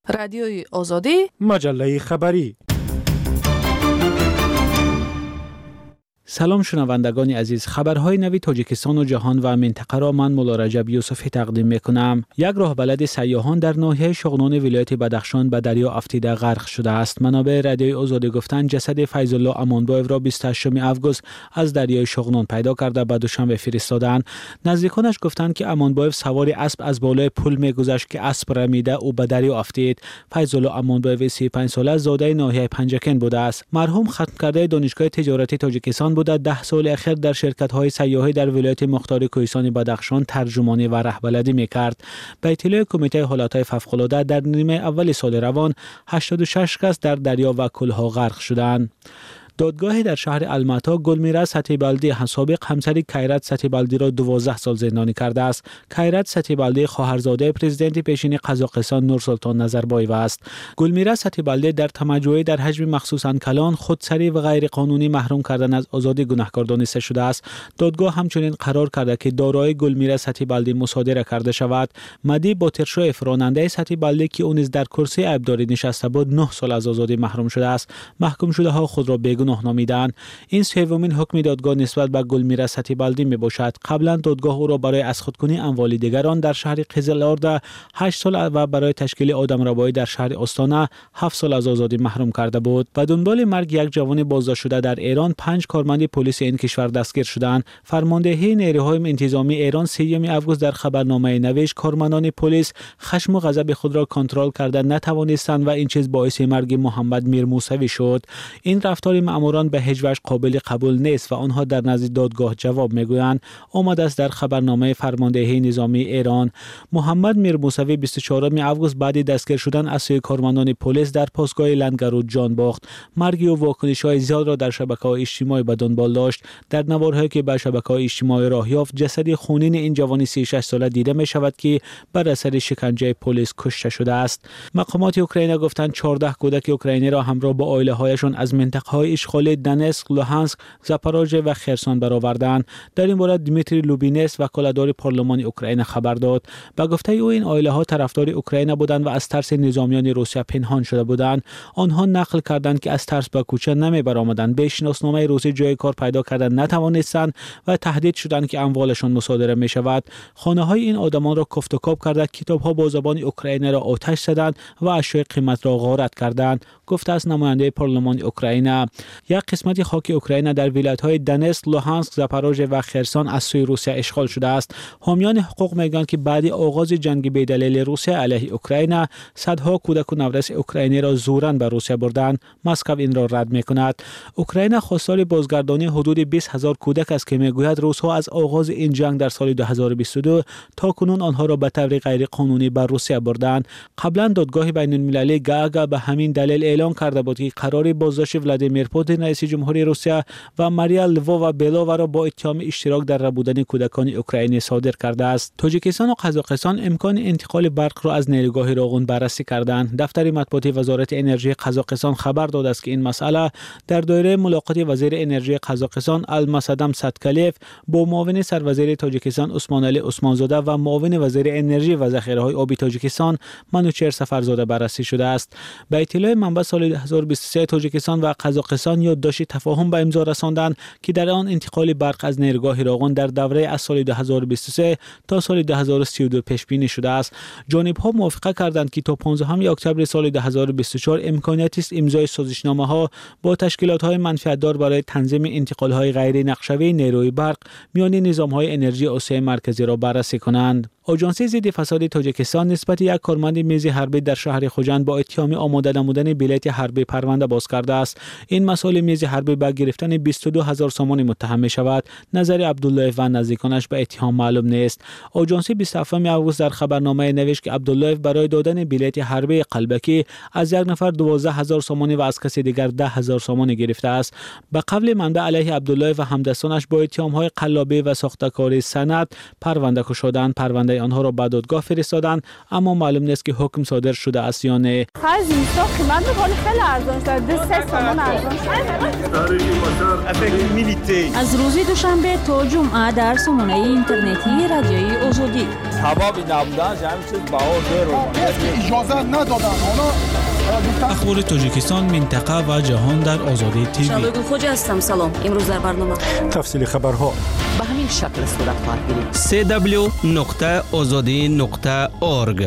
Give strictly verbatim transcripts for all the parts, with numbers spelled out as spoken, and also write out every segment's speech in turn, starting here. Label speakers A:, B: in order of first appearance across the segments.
A: رادیوی آزادی،
B: مجله خبری. سلام شنوندگان عزیز، خبرهای نوی تاجیکستان و جهان و منطقه را من مولا رجب یوسفی تقدیم میکنم. یک راهبلد سیاحان در ناحیه شغنان ولایت بدخشان به دریا افتیده غرق شده است. منابع رادیوی آزادی گفتند جسد فیض الله امانبایو را بیست و هشتم آگوست از دریای شغنان پیدا کرده به دوشنبه فرستادند. نزدیکانش گفتند که امانبایو سوار اسب از بالای پل میگذشت که اسب رمیده او به دریا افتید. فیض الله امانبایو سی و پنج ساله زاده ناحیه پنجکن بوده است. مرحوم ختم کرده دانشگاه تجارتی تاجیکستان بوده. ده سال اخیر در شرکت‌های سیاحی در ولایت مختار کوهستان بدخشان ترجمانی و رهبری می‌کرد. به اطلاع کمیته حالات فوق‌العاده در نیمه اول سال روان هشتاد و شش کس در دریا و کلها غرق شدند. دادگاهی در شهر المتا گلمیرا ستیبالدی سابق همسر کیرت ستیبالدی را دوازده سال زندانی کرده است. کیرت ستیبالدی خواهرزاده پرزیدنت پیشین قزاقستان نورسلطان نظربایو است. گلمیرا ستیبالدی در تمجید در حجم مخصوصاً کلان خودسری و غیر قانونی محروم کردن از آزادی گناهکار دانسته شده است. دادگاه همچنین قرار کرده که دارایی گلمیرا ستیبالدی مصادره کرده شود. مدی باترشویف راننده ستیبالدی که او نیز در کرسی عیبداری نشسته بود نه سال از آزادی محروم شده است. محکوم شده ها خود را بیگناه نامیدند. این سومین حکم دادگاه نسبت به گلمیرا ستیبالدی می باشد. قبلا دادگاه او را برای از خودکنی اموال دیگران در شهر قزل‌آرد هشت سال و برای تشکیل آدمربایی در شهر استانه هفت سال از آزادی محروم کرده بود. و دنبال مرگ یک جوان بازداشت شده در ایران پنج کارمند پلیس این کشور دستگیر شدند. فرماندهی نیروهای انتظامی ایران سوم آگوست در خبرنامه نوشت کارمندان پلیس خشم و غضب خود را کنترل کرده نتوانستند و این چیز باعث مرگ محمد میرموسوی شد. این رفتار ماموران به هیچ وجه قابل قبول نیست و آنها در نزد دادگاه جواب میگویند. آمده است در خبرنامه فرماندهی نظامی ایران. محمد میرموسوی بیست و چهارم آگوست بعد دستگیر شدن از سوی کارمندان پلیس در پاسگاه لنگرود جان باخت. مرگ و واکنش‌های زیاد را در شبکه‌های اجتماعی به دنبال داشت. در نوارهایی که به شبکه‌های اجتماعی راه یافت جسد خونین این جوان سی و شش ساله دیده می شود که بر اثر شکنجه پلیس کشته شده است. مقامات اوکراین گفتند چهارده کودک اوکراینی را همراه با عائله‌هایشان از منطقه‌های اشغالی دنسک، لوهانسک، زاپاروژه و خرسون برآوردند. در این باره دیمیتری لوبینس وکالتدار پارلمان اوکراین خبر داد. به گفته او این عائله‌ها طرفدار اوکراین بودند و از ترس نظامیان روسیه پنهان شده بودند. آنها نقل کردند که از ترس به کوچه نمی برآمدند. به شناسنامه روسی جای کار پیدا کردن نتوانستند و تهدید شدند که اموالشان مصادره می شود. خانه‌های این آدمان را کفت و کاب کرده، کتاب‌ها با زبان اوکراینی را آتش زدند و اشیاء قیمت را غارت کردند. گفته است نماینده پارلمان اوکراین. یک قسمت خاک اوکراین در ولایت‌های دنسک، لوهانسک، زاپاروژه و خرسون از سوی روسیه اشغال شده است. حامیان حقوق میگویند که بعد آغاز جنگ بی‌دلیل روسیه علیه اوکراین صدها کودک و نورس اوکراینی را زوراً به روسیه بردند. مسکو این را رد می‌کند. اوکراین خواستار بازگردانی حدود بیست هزار کودک است که میگوید روس‌ها از آغاز این جنگ در سال دو هزار و بیست و دو تا کنون آنها را به طور غیر قانونی به روسیه بردند. قبلا دادگاه بین‌المللی گاگا به همین دلیل اعلام کرده بود که قرار بازداشت ولادیمیر پوتین رئیس جمهوری روسیه و ماریا لووا و بلووا را با اتهام اشتراک در ربودن کودکان اوکراینی صادر کرده است. تاجیکستان و قزاقستان امکان انتقال برق را از نیروگاه راغون بررسی کردند. دفتر مطبوعاتی وزارت انرژی قزاقستان خبر داده است که این مسئله در دایره ملاقات وزیر انرژی قزاقستان المصدم صدکلیف با معاون سروزیر تاجیکستان عثمان علی عثمانزاده و معاون وزیر انرژی و ذخیره‌های آبی تاجیکستان منوچهر سفرزاده بررسی شده است. به اطلاع منبع سال دو هزار و بیست و سه تاجیکستان و قزاقستان یادداشت تفاهم به امضا رساندند که در آن انتقال برق از نیروگاه راغون در دوره از سال دو هزار و بیست و سه تا سال دو هزار و سی و دو پیش بینی شده است. جانب‌ها موافقت کردند که تا پانزدهم اکتبر سال دو هزار و بیست و چهار امکانیتی است امضای سازشنامه‌ها با تشکیلات‌های منفعت‌دار برای تنظیم انتقال‌های غیر نقشه‌ای نیروی برق میان نظام‌های انرژی آسیای مرکزی را بررسی کنند. آژانس ضد فساد تاجیکستان نسبت یک کارمند میز حربی در شهر خوجند با اتهام آماده نمودن بلیط حربی پرونده باز کرده است. این مسئله میز حربی به گرفتن بیست و دو هزار سومان متهم می شود. نظر عبدالله و نزدیکانش به اتهام معلوم نیست. آژانس بیست و هفتم آگوست در خبرنامه نوشت که عبدالله برای دادن بلیط حربی قلبکی از یک نفر دوازده هزار سومان و از کسی دیگر ده هزار سومان گرفته است. به قول منبع علیه عبدالله و همدستانش با اتهام‌های قلابی و ساختکاری سند پرونده کشیدند. پرونده آنها را به دادگاه فرستادند اما معلوم نیست که حکم صادر شده است یا نه.
C: از این ساخت من می‌خوام خیلی ارزان شد. دو سه سومان ارزان شد.
A: از روز دوشنبه تا جمعه در سامانه اینترنتی رادیوی آزادی. سبب نبودنش همین چیز بهار دیر
D: اجازه ندادن. حالا
B: اخبار تاجیکستان، منطقه و جهان در آزادی تیوی.
E: شبگون خوجا هستم. سلام. امروز در برنامه
D: تفصیل خبرها
E: به همین شکل صورت خواهد گرفت.
F: سی دبلیو نقطه آزادی نقطه اورگ.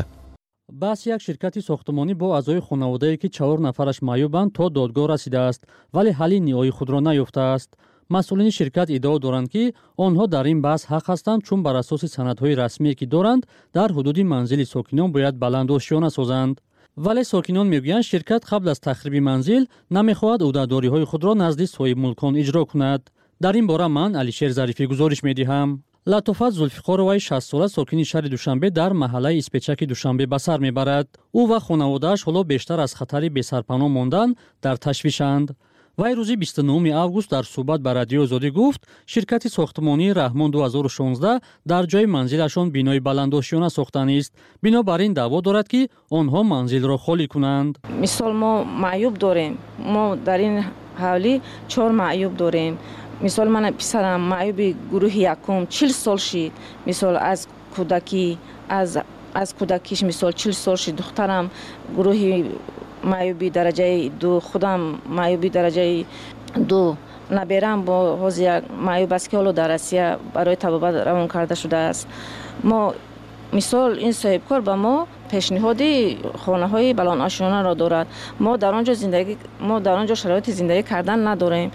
G: بس یک شرکتی ساختمانی با اعضای خانواده‌ای که چهار نفرش معیوبند تا دادگاه رسیده است، ولی حل نهایی خود را نیافته است. مسئولین شرکت ادعا دارند که آنها در این بحث حق هستند، چون بر اساس سندهای رسمی که دارند در حدود منزل ساکنان باید بلند آشیانه سازند. ولی ساکنان میگویند شرکت قبل از تخریب منزل نمیخواهد عهده‌داری‌های خود را نزد صاحب ملکان اجرا کند. در این باره من علیشیر ظریفی گزارش می‌دهم. لطفت زلفقاروی شصت ساله ساکن شهر دوشنبه در محله اسپچک دوشنبه به سر میبرد. او و خانواده‌اش حالا بیشتر از خطر بی‌سرپناه ماندن در تشویشند. وی روز بیست و نهم آگوست در صحبت با رادیو آزادی گفت شرکت ساختمانی رحمان دو هزار و شانزده در جای منزلشان بینای بلندآشیانه ساختن است. بنابراین دعوا دارد که آنها منزل را خالی کنند.
H: مثال ما معیوب داریم. ما در این حوالی چهار معیوب داریم. مثال من پسرم معیوب گروه یکم چهل سال شد. مثال از کودکی از از کودکیش مثال چهل سال شد. دخترم گروه معیوبی درجه دو، خودم معیوبی درجه دو، نبیرم با حوز یک معیوب است که حالا در روسیه برای طبابت روان کرده شده است. ما مثال این صاحبکار به ما پیشنهادی خانه های بلند آشیانه را دارد. ما در آنجا زندگی ما در آنجا شرایط زندگی کردن نداریم.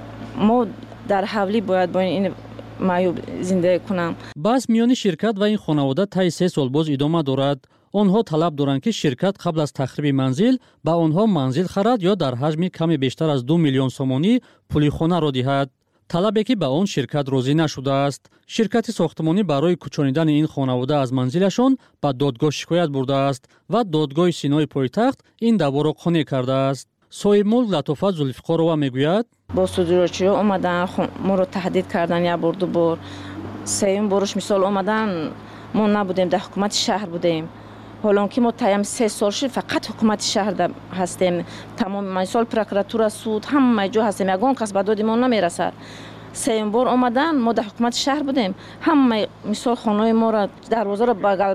H: ما در حولی باید با این معیوب زندگی کنم.
G: بس میان شرکت و این خانواده تا سه سال باز ادامه دارد. آنها طلب دارند که شرکت قبل از تخریب منزل به آنها منزل خرد یا در حجم کمی بیشتر از دو میلیون سومانی پول خانه را دهد. طلبی که به آن شرکت راضی نشده است. شرکت ساختمانی برای کوچانیدن این خانواده از منزلشان به دادگاه شکایت برده است و دادگاه سینای پایتخت این دعوا را قانع کرده است. صاحب ملک لطفت زلفقارова میگوید
H: با صدورچی اومدن ما رو تهدید کردن یک بار دو بار. سوم بارش مثال اومدن ما نبودیم، در حکومت شهر بودیم. حالا که ما تایم سه سال شد فقط حکومت شهر هستیم. تمام مثال پروکراتور سود همه جا هستیم. یگان کس به داد ما نمیرسد. سوم بار اومدن ما در حکومت شهر بودیم. همه مثال خانه ما را دروازه را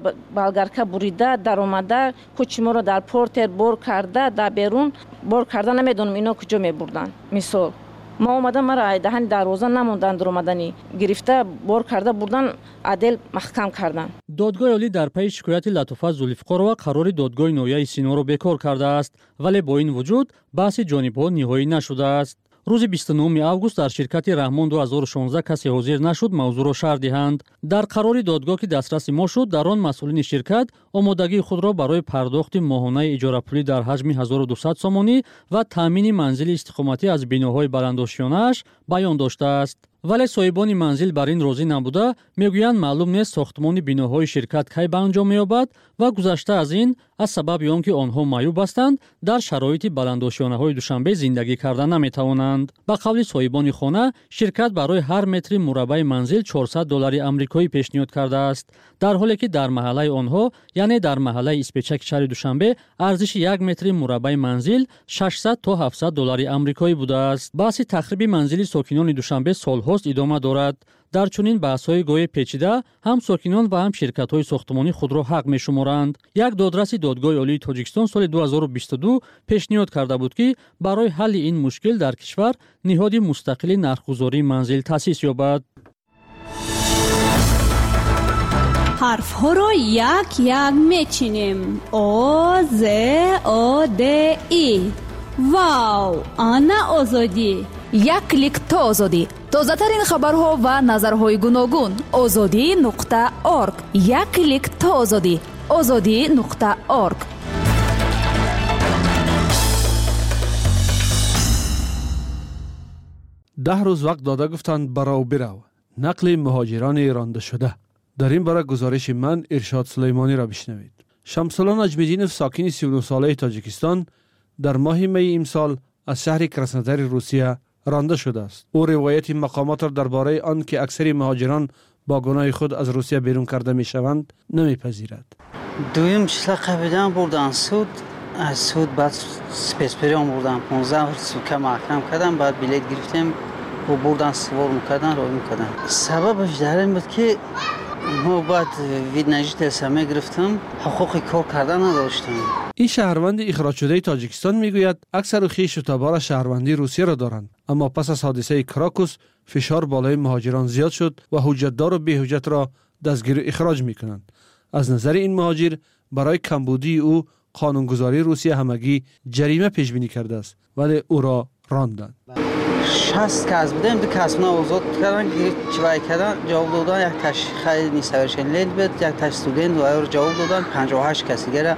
H: بلگرکه بریده در اومده، کوچی ما را در پورتر بار کرده، در بیرون بار کرده. نمیدونم اینا کجا میبردن. مثال ما اومدن مرا دهن دروازه نموندن، در اومدنی گرفته بار کرده بردن، عدل محکم کردن.
G: دادگاه عالی در پی شکایت لطفت زلفقارova قرار دادگاه نهایی سینا را بکار کرده است، ولی با این وجود بحث جانب‌ها نهایی نشده است. روز بیست و نهم آگوست در شرکت رحمان دو هزار و شانزده کسی حاضر نشد موضوع را شرح دهند. در قرار دادگاه که دسترس ما شد، در آن مسئولین شرکت آمادگی خود را برای پرداخت ماهانه اجاره پولی در حجم هزار و دویست سومانی و تامین منزل استقامتی از بناهای بلندآشیانه‌اش بیان داشته است. ولی صاحبان منزل بر این راضی نبوده، میگویند معلوم نیست ساختمان بناهای شرکت کی به انجام می‌یابد و گذشته از این از سبب آنکه آنها معیوب هستند در شرایط بلندآشیانه‌های دوشنبه زندگی کردن نمی‌توانند. به قول صاحبان خانه، شرکت برای هر متر مربع منزل چهارصد دلار آمریکایی پیشنهاد کرده است، در حالی که در محله آنها یعنی در محله اسپچک شهر دوشنبه ارزش یک متر مربع منزل ششصد تا هفتصد دلار آمریکایی بوده است. بحث تخریب منزل ساکنان دوشنبه سال‌هاست ادامه دارد. در چنین بحث‌های گوی پیچیده هم ساکنان و هم شرکت‌های ساختمانی خود را حق می‌شمارند. یک دادرس دادگاه عالی تاجیکستان سال دو هزار و بیست و دو پیشنهاد کرده بود که برای حل این مشکل در کشور نهاد مستقل نرخ‌گذاری منزل تأسیس یابد.
I: حرف‌ها را یک یک می‌چینیم. آ ز آ د ای. واو، آنا آزادی.
J: یک کلیک تا آزادی. تازه‌ترین خبرها و نظرهای گوناگون. آزادی نقطه اورگ. یک کلیک تا آزادی. آزادی نقطه اورگ.
K: ده روز وقت داده گفتند برو برو. نقل مهاجران رانده شده. در این باره گزارش من ارشاد سلیمانی را بشنوید. شمس‌الله نجمیدینوف ساکن سی و نه ساله تاجیکستان در ماه می امسال از شهر کراسنودار روسیه رانده شده است. او روایت مقامات را درباره آن که اکثر مهاجران با گناه خود از روسیه بیرون کرده می شوند نمیپذیرد.
L: دویم چیزا قبیدن بردن سود از سود بعد سپسپریان بردن پانزده سوکه محکم کردن، بعد بلیت گرفتیم و بردن سوار میکردن راه میکردن. سببش در این بود که ما بعد ویدنجی تلسمه گرفتم، حقوق کار کردن نداشتم.
K: این شهروند اخراج شده تاجیکستان میگوید اکثر خویش و تبار شهروندی روسیه را دارند، اما پس از حادثه کراکوس فشار بالای مهاجران زیاد شد و حجتدار و بی‌حجت را دستگیر و اخراج میکنند. از نظر این مهاجر برای کمبودی او قانونگذاری روسیه همگی جریمه پیش بینی کرده است، ولی او را راندند.
L: شصت کس بودیم، دو کس من آزاد کردن، چیوای کردن، جواب دادن. یک تاش خیلی نیسویشن لیل بود، یک تاش استودنت و اور جواب دادن. پنجاه و هشت کسی گره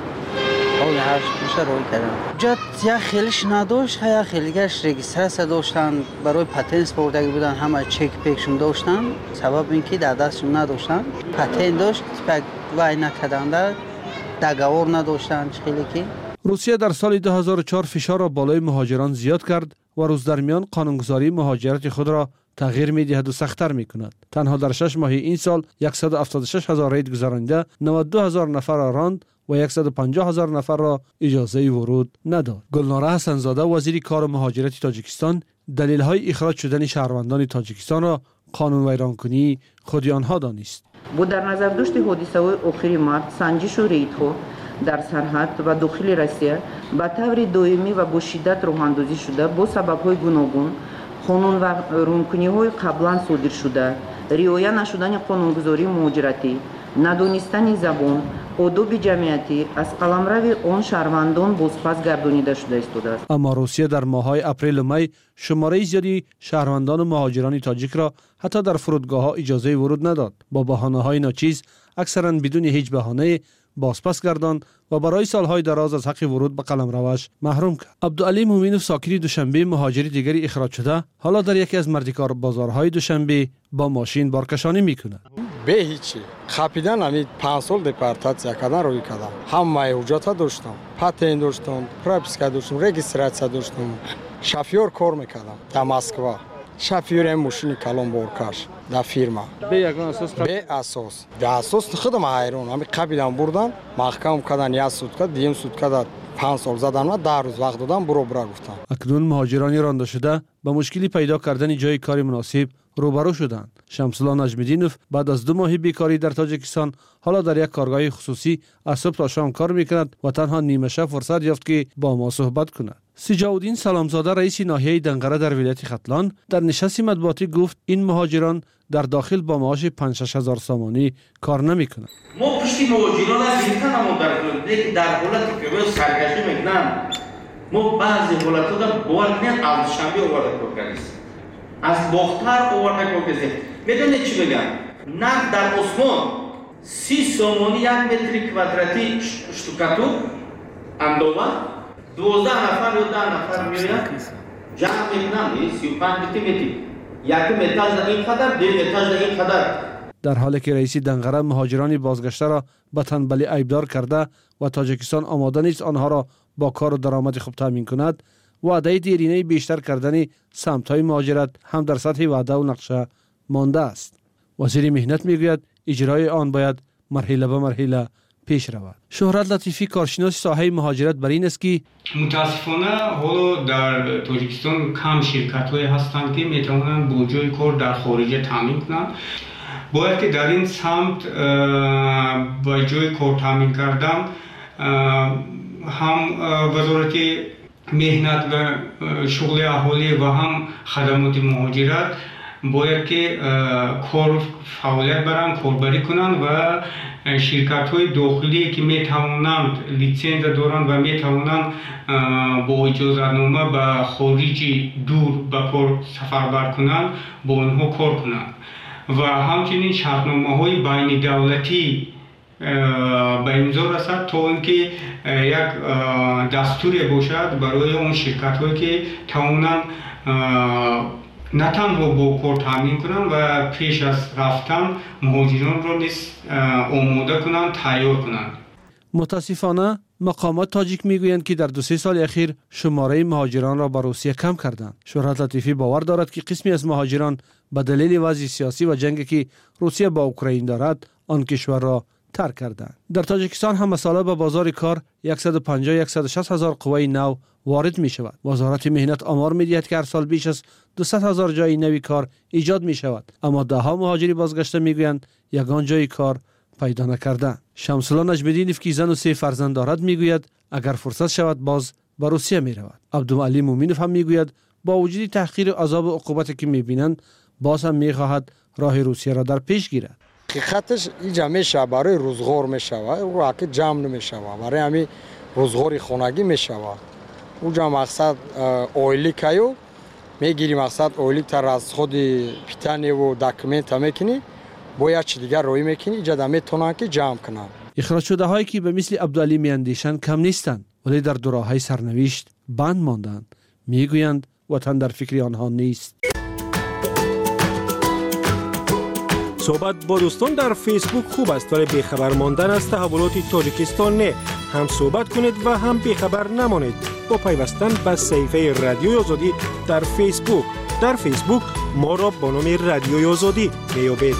L: اول هر میشه روی کردن. جات یا خیلیش نداشت، یا خیلیگرش رجیستر داشتن، برای پتنت بردگی بودن، همه چک پیکشون داشتن. سبب اینکه در دستشون نداشتن، پتنت داشت، پک وای نکردن، در دگاور نداشتن. خیلی کی
K: روسیه در سال دو هزار و چهار فشار را بالای مهاجران زیاد کرد و روز در میان قانونگذاری مهاجرت خود را تغییر می‌دهد و سخت‌تر می‌کند. تنها در شش ماه این سال صد و هفتاد و شش هزار رید گذرانده، نود و دو هزار نفر را راند و صد و پنجاه هزار نفر را اجازه ورود نداد. گلناره حسن‌زاده وزیر کار و مهاجرت تاجیکستان دلیل‌های اخراج شدن شهروندان تاجیکستان را قانون ویرانکنی خود آنها دانست.
M: با در نظر داشت حادثه‌های آخری مارت سنجش و ریدها در سرحد و داخل روسیه به طور دائمی و با شدت راه‌اندازی شده با سبب‌های گوناگون، قانون و رونکنی‌های قبلا صادر شده، رعایت نشدن قانونگذاری مهاجرتی، ندانستن زبان، آداب جمعیتی از قلمرو آن شهروندان بازپس گردانیده شده است.
K: اما روسیه در ماه‌های اپریل و می شماره زیادی شهروندان و مهاجران تاجیک را حتی در فرودگاه‌ها اجازه ورود نداد. با بهانه‌های ناچیز اکثراً بدون هیچ بهانه بازپس گرداند و برای سالهای دراز از حق ورود به قلمروش محروم کرد. عبدالعلی مومینوف ساکن دوشنبه مهاجر دیگری اخراج شده حالا در یکی از مردکار بازارهای دوشنبه با ماشین بارکشانی میکند.
A: به هیچی خاپیدن همین پنج سال دپارتاسیا کردن روی کردم. همه حجت داشتم، پاتنت داشتم، پروپیسکا داشتم، رجیستراسیا داشتم. شافیور کار میکردم در مسکو. شافیور ماشین کلان بارکش در فیرما.
K: به یگان اساس
A: به اساس. به اساس خودم حیران. همین قبیلم بردن، محکم کردن یا سود کرد، دیم سود کرد. پنج سال زدن و در روز وقت دادن برو برا گفتن.
K: اکنون مهاجرانی رانده شده با مشکلی پیدا کردن جای کاری مناسب روبرو شدند. شمس‌الله نجم‌الدینوف بعد از دو ماه بیکاری در تاجیکستان حالا در یک کارگاه خصوصی از صبح تا شام کار میکند و تنها نیمه شب فرصت یافت که با ما صحبت کند. سجاودین سلامزاده رئیس ناحیه دنقره در ولایت ختلان در نشست مطبوعاتی گفت این مهاجران در داخل با معاش پنج شش هزار سامانی کار نمیکنند.
N: ما پشت مهاجران از این تنمون در کنید در حالتی که روی سرگشی میکنن ما بعضی حالت در باور کنید از شنبه آورده کار کردیست. از باختر آورده کار کردیست. میدونید چی بگم؟ نه در عثمان سی سامانی یک متر کوادراتی شتوکاتو اندوه دوازده نفر یا ده نفر میرن جمع میکنن سی و پنج متر متر یک متاج در این قدر دو متاج در این قدر.
K: در حالی که رئیس دنقره مهاجران بازگشته را به تنبلی عیبدار کرده و تاجیکستان آماده نیست آنها را با کار و درآمد خوب تامین کند، وعده دیرینه بیشتر کردن سمت‌های مهاجرت هم در سطح وعده و نقشه مانده است. وزیر مهنت میگوید اجرای آن باید مرحله به مرحله پیش رود. شهرت لطیفی کارشناس ساحه مهاجرت بر این است که
O: متاسفانه حالا در تاجیکستان کم شرکت‌هایی هستند که میتوانند با جای کار در خارج تامین کنند. باید که در این سمت با جای کار تامین کردن هم وزارت مهنت و شغل اهالی و هم خدمات مهاجرت باید که کار فعالیت برن کاربری کنند و شرکت های داخلی که می توانند لیسانس دارند و می توانند با اجازه‌نامه به خارج دور به کار سفر بر کنند با آنها کار کنند و همچنین شرطنامه های بین دولتی به امضا رسد تا اینکه یک دستوری باشد برای اون شرکت هایی که توانند نه تنها با کار تامین کنند و پیش از رفتن مهاجران را نیز آماده کنند تیار کنند.
K: متاسفانه مقامات تاجیک میگویند که در دو سه سال اخیر شماره مهاجران را به روسیه کم کردند. شهرت لطیفی باور دارد که قسمی از مهاجران به دلیل وضع سیاسی و جنگی که روسیه با اوکراین دارد آن کشور را ترک کردند. در تاجیکستان هم مساله به بازار کار صد و پنجاه تا صد و شصت هزار قوه نو وارد می شود. وزارت مهنت آمار می دهد که هر سال بیش از دویست هزار جای نوی کار ایجاد می شود، اما ده ها مهاجری بازگشته می گویند یگان جای کار پیدا نکردند. شمس‌الله نجم‌الدینوف که زن و سه فرزند دارد می گوید اگر فرصت شود باز به روسیه می رود. عبدالعلی مومینوف هم می گوید با وجود تحقیر عذاب و عقوبتی که می بینند باز هم می خواهد راه روسیه را در پیش گیرد.
A: حقیقتش اینجا میشه برای روزگار میشه و حقیقت جمع نمیشه برای همین روزگاری خانگی میشه. اونجا مقصد اویلی کیو میگیری، مقصد اویلی تر از خود پیتانی و داکومنت میکنی باید چی دیگر روی میکنی اینجا میتونن که جمع کنن. اخراج شده هایی که به مثل عبدالعلی میاندیشن کم نیستند ولی در دو راههای سرنوشت بند ماندند. میگویند وطن در فکر آنها نیست.
D: صحبت با دوستان در فیسبوک خوب است ولی بیخبر ماندن از تحولات تاجیکستان نه. هم صحبت کنید و هم بیخبر نمانید با پیوستن به صفحه رادیوی آزادی در فیسبوک. در فیسبوک ما را با نام رادیوی آزادی میابید.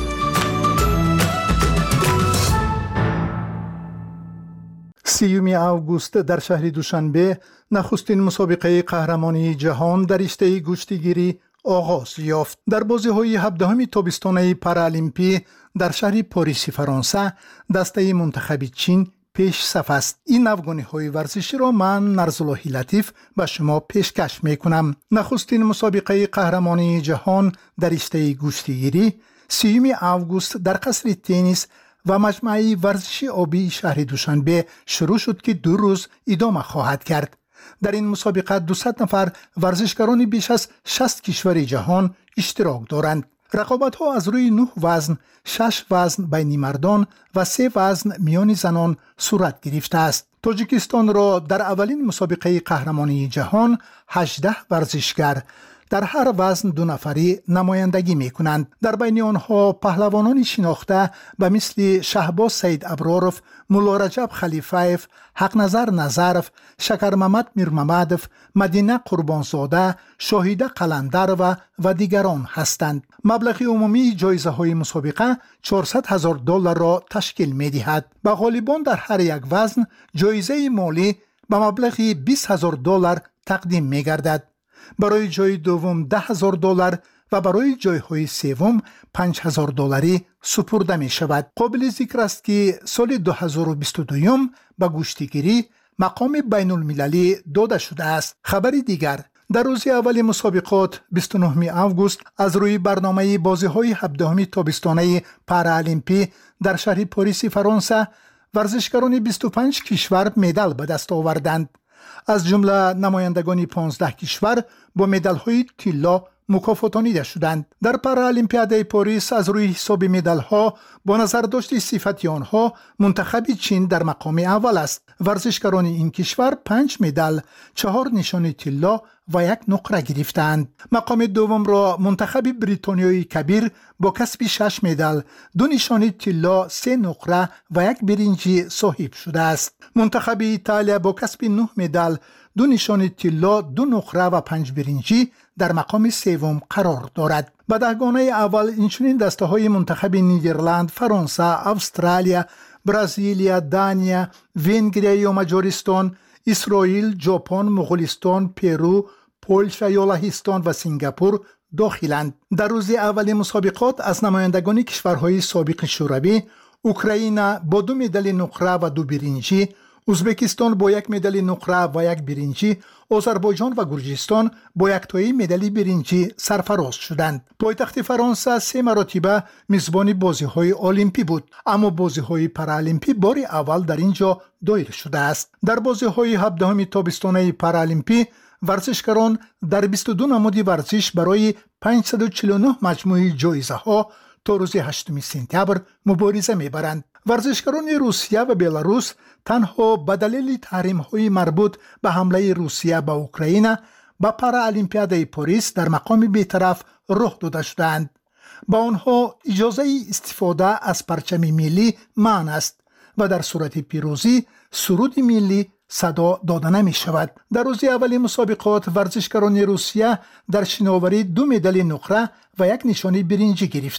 P: سیوم آگوست در شهر دوشنبه نخستین مسابقه قهرمانی جهان در رشته گشتیگیری آغاز یافت. در بازی‌های هفدهم تابستانه پارالیمپی در شهر پاریس فرانسه دسته منتخب چین پیش صف است. این افغانی‌های ورزشی را من نرزالله لطیف به شما پیشکش می‌کنم. نخستین مسابقه قهرمانی جهان در رشته گشتیگیری سیوم آگوست در قصر تنیس و مجمع ورزشی آبی شهر دوشنبه شروع شد که دو روز ادامه خواهد کرد. در این مسابقه دویست نفر ورزشکاران بیش از شصت کشور جهان اشتراک دارند. رقابت‌ها از روی نه وزن، شش وزن بین مردان و سه وزن میان زنان صورت گرفته است. تاجیکستان را در اولین مسابقه قهرمانی جهان هجده ورزشگر در هر وزن دو نفری نمایندگی می کنند. در بین آنها پهلوانان شناخته به مثل شهباز سید ابراروف، مولا رجب خلیفه‌اف، حق نظر نظرف، شکر محمد میرممدف، مدینه قربانزاده، شاهیده قلندر و و دیگران هستند. مبلغ عمومی جایزه های مسابقه چهارصد هزار دلار را تشکیل می دهد. به غالبان در هر یک وزن جایزه مالی به مبلغ بیست هزار دلار تقدیم می گردد. برای جای دوم ده هزار دلار و برای جایهای سوم پنج هزار دلاری سپرده می شود. قابل ذکر است که سال دو هزار و بیست و دو به گشتیگیری مقام بین المللی داده شده است. خبر دیگر، در روز اول مسابقات بیست و نه آگوست از روی برنامه بازی‌های هفدهم تابستانه پارالیمپی در شهر پاریس فرانسه ورزشکاران بیست و پنج کشور مدال به دست آوردند. از جمله نمایندگان پانزده کشور با مدال‌های طلا مکافاتانیده شدند. در پارالیمپیاد پاریس از روی حساب مدال‌ها با نظر داشت صفت آنها منتخب چین در مقام اول است. ورزشکاران این کشور پنج مدال، چهار نشان طلا و یک نقره گرفتند. مقام دوم را منتخب بریتانیای کبیر با کسب شش مدال، دو نشان طلا، سه نقره و یک برنجی صاحب شده است. منتخب ایتالیا با کسب نه مدال، دو نشان طلا، دو نقره و پنج برنجی در مقام سوم قرار دارد. به دهگانه اول اینچنین دسته های منتخب نیدرلند، فرانسه، استرالیا، برزیلیا، دانیا، ونگریا و مجارستان، اسرائیل، ژاپن، مغولستان، پرو، پولشا، یالهستان و سنگاپور داخلند. در روز اول مسابقات از نمایندگان کشورهای سابق شوروی، اوکراین با دو مدال نقره و دو برنجی، ازبکستان با یک مدال نقره و یک برنجی، آذربایجان و گرجستان با یک تایی مدال برنجی سرفراز شدند. پایتخت فرانسه سه مرتبه میزبان بازی‌های المپی بود، اما بازی‌های پارالیمپی بار اول در اینجا دایر شده است. در بازی‌های هفدهم تابستانه پارالیمپی ورزشکاران در بیست و دو نماد ورزش برای پانصد و چهل و نه مجموعه جایزه‌ها تا روز هشتم سپتامبر مبارزه می‌برند. ورزشکاران روسیه و بلاروس تنها به دلیل تحریم‌های مربوط به حمله روسیه به اوکراین به پارالیمپیاد پاریس در مقام بی‌طرف راه داده شدند. با آنها اجازه استفاده از پرچم ملی منع است و در صورت پیروزی سرود ملی صدا داده نمی شود. در روز اول مسابقات ورزشکاران روسیه در شناوری دو مدال نقره و یک نشانی برنجی گرفتند.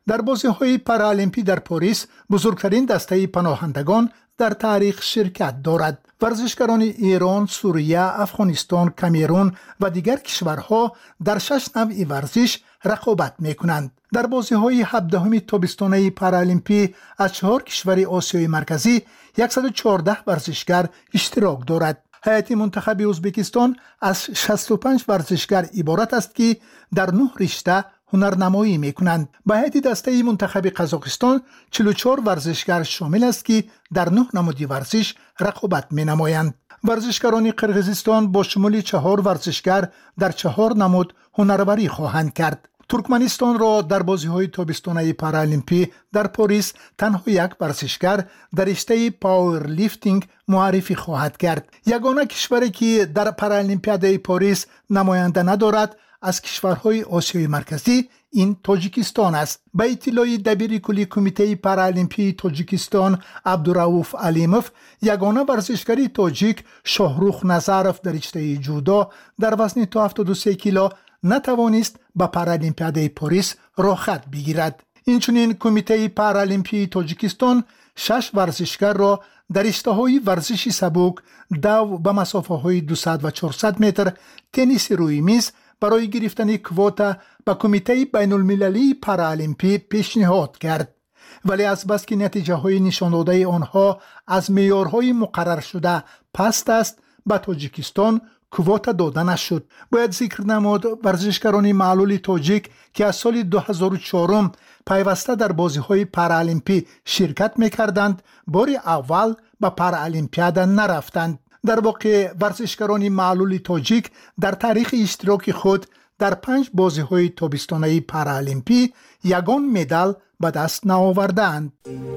P: در بازی‌های پارالمپی در پاریس بزرگترین دسته پناهندگان در تاریخ شرکت دارد. ورزشکاران ایران، سوریه، افغانستان، کامرون و دیگر کشورها در شش نوع ورزش رقابت می‌کنند. در بازی‌های هفدهم تابستانه پارالمپی از چهار کشور آسیای مرکزی صد و چهارده ورزشکار اشتراک دارد. هیئت منتخب ازبکستان از شصت و پنج ورزشکار عبارت است که در نه رشته هنرنمایی می‌کنند. به هیئت دسته منتخب قزاقستان چهل و چهار ورزشکار شامل است که در نه نماد ورزش رقابت می‌نمایند. ورزشکاران قرقیزستان با شمول چهار ورزشکار در چهار نماد هنرورزی خواهند کرد. ترکمنستان را در بازی‌های تابستانه پارالمپی در پاریس تنها یک ورزشکار در رشته پاور لیفتینگ معرفی خواهد کرد. یگانه کشوری که در پارالمپیاد پاریس نماینده ندارد از کشورهای آسیای مرکزی این تاجیکستان است. به اطلاع دبیر کلی کمیته پارالمپی تاجیکستان عبدالرؤوف علیموف، یگانه ورزشکاری تاجیک شاهروخ نظروف در رشته جودو در وزن تا هفتاد و سه کیلو نتوانست به پارالمپیاد پاریس رخصت بگیرد. اینچنین کمیته پارالمپی تاجیکستان شش ورزشکار را در رشته‌های ورزش سبک، دو به مسافه‌های دویست و چهارصد متر، تنیس روی میز برای گرفتن کواتا به کمیته بین المللی پارالمپی پیشنهاد کرد. ولی از بس که نتیجه های نشان داده آنها از معیارهای مقرر شده پست است، به تاجیکستان کواتا داده نشد. باید ذکر نمود ورزشکاران معلول تاجیک که از سال دو هزار و چهار پیوسته در بازی‌های پارالمپی شرکت می‌کردند، بار اول به پارالمپیاد نرفتند. در واقع ورزشکاران معلول تاجیک در تاریخ اشتراک خود در پنج بازی‌های تابستانه پارالمپی یگان مدال به دست نآوردند.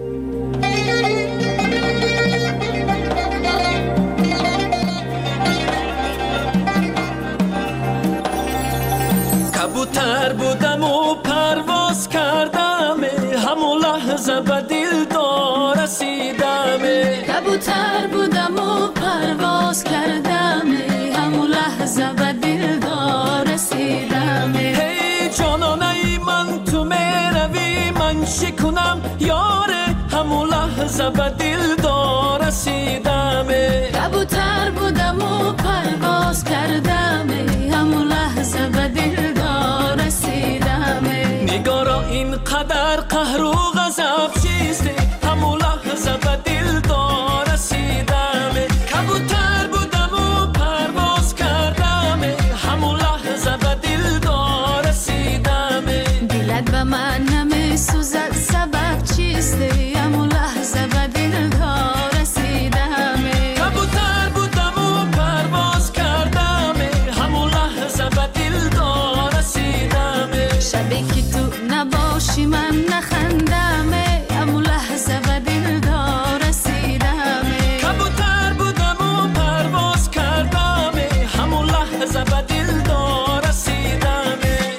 Q: کبوتر بودم و پرواز کردم، همون لحظه به دلدار رسیدم.
R: کبوتر بودم و پرواز کردم، همون لحظه به دلدار رسیدم.
Q: هی جانانه من تو میروی من شکنم یاره، همون لحظه به دلدار رسیدم.
R: کبوتر بودم و پرواز کردم، همون لحظه به دلدار رسیدم.
Q: نگارا اینقدر قهر و غضب چیسته، همون لحظه به دلدار رسیدم. کبوتر بودم و پرواز کردم، همون لحظه به دلدار رسیدم.
R: دلت به من نمیسوزد سبب چیسته، همون لحظه به دلدار رسیدم.
Q: کبوتر بودم و پرواز کردم، همون لحظه به دلدار رسیدم.
R: شبی که تو نباشی من نخندم، همون لحظه به دلدار رسیدم.
Q: کبوتر بودم و پرواز کردم، همون لحظه به دلدار رسیدم.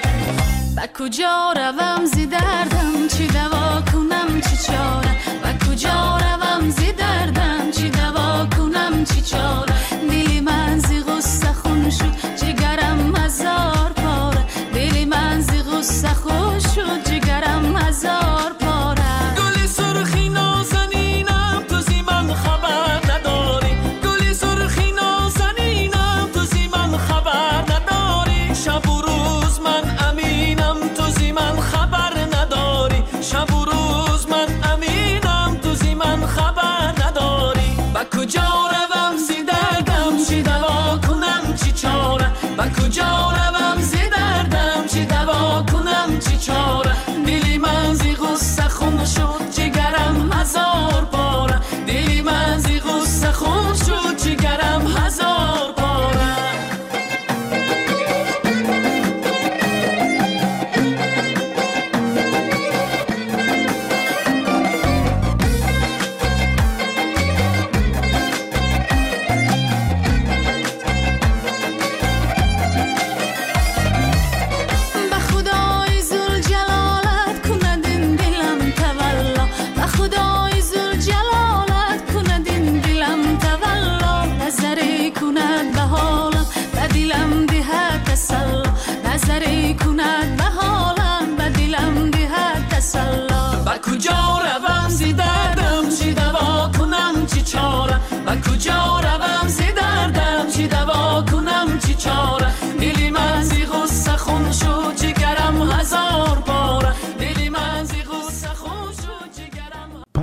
R: با کجا روم زی دردم، چی دوا کنم چی چاره. با کجا روم زی دردم، چی دوا کنم چی چاره. دلی من زی غصه خون شد، جگرم هزار پاره. دلی من زی غصه خون شد، جگرم هزار پاره.
Q: گلی سرخی نازنینم تو زی من خبر نداری. گلی سرخی نازنینم تو زی من خبر نداری. شب و روز من امینم تو زی من خبر نداری. شب و روز من امینم تو زی من خبر نداری. با کجا روم زی در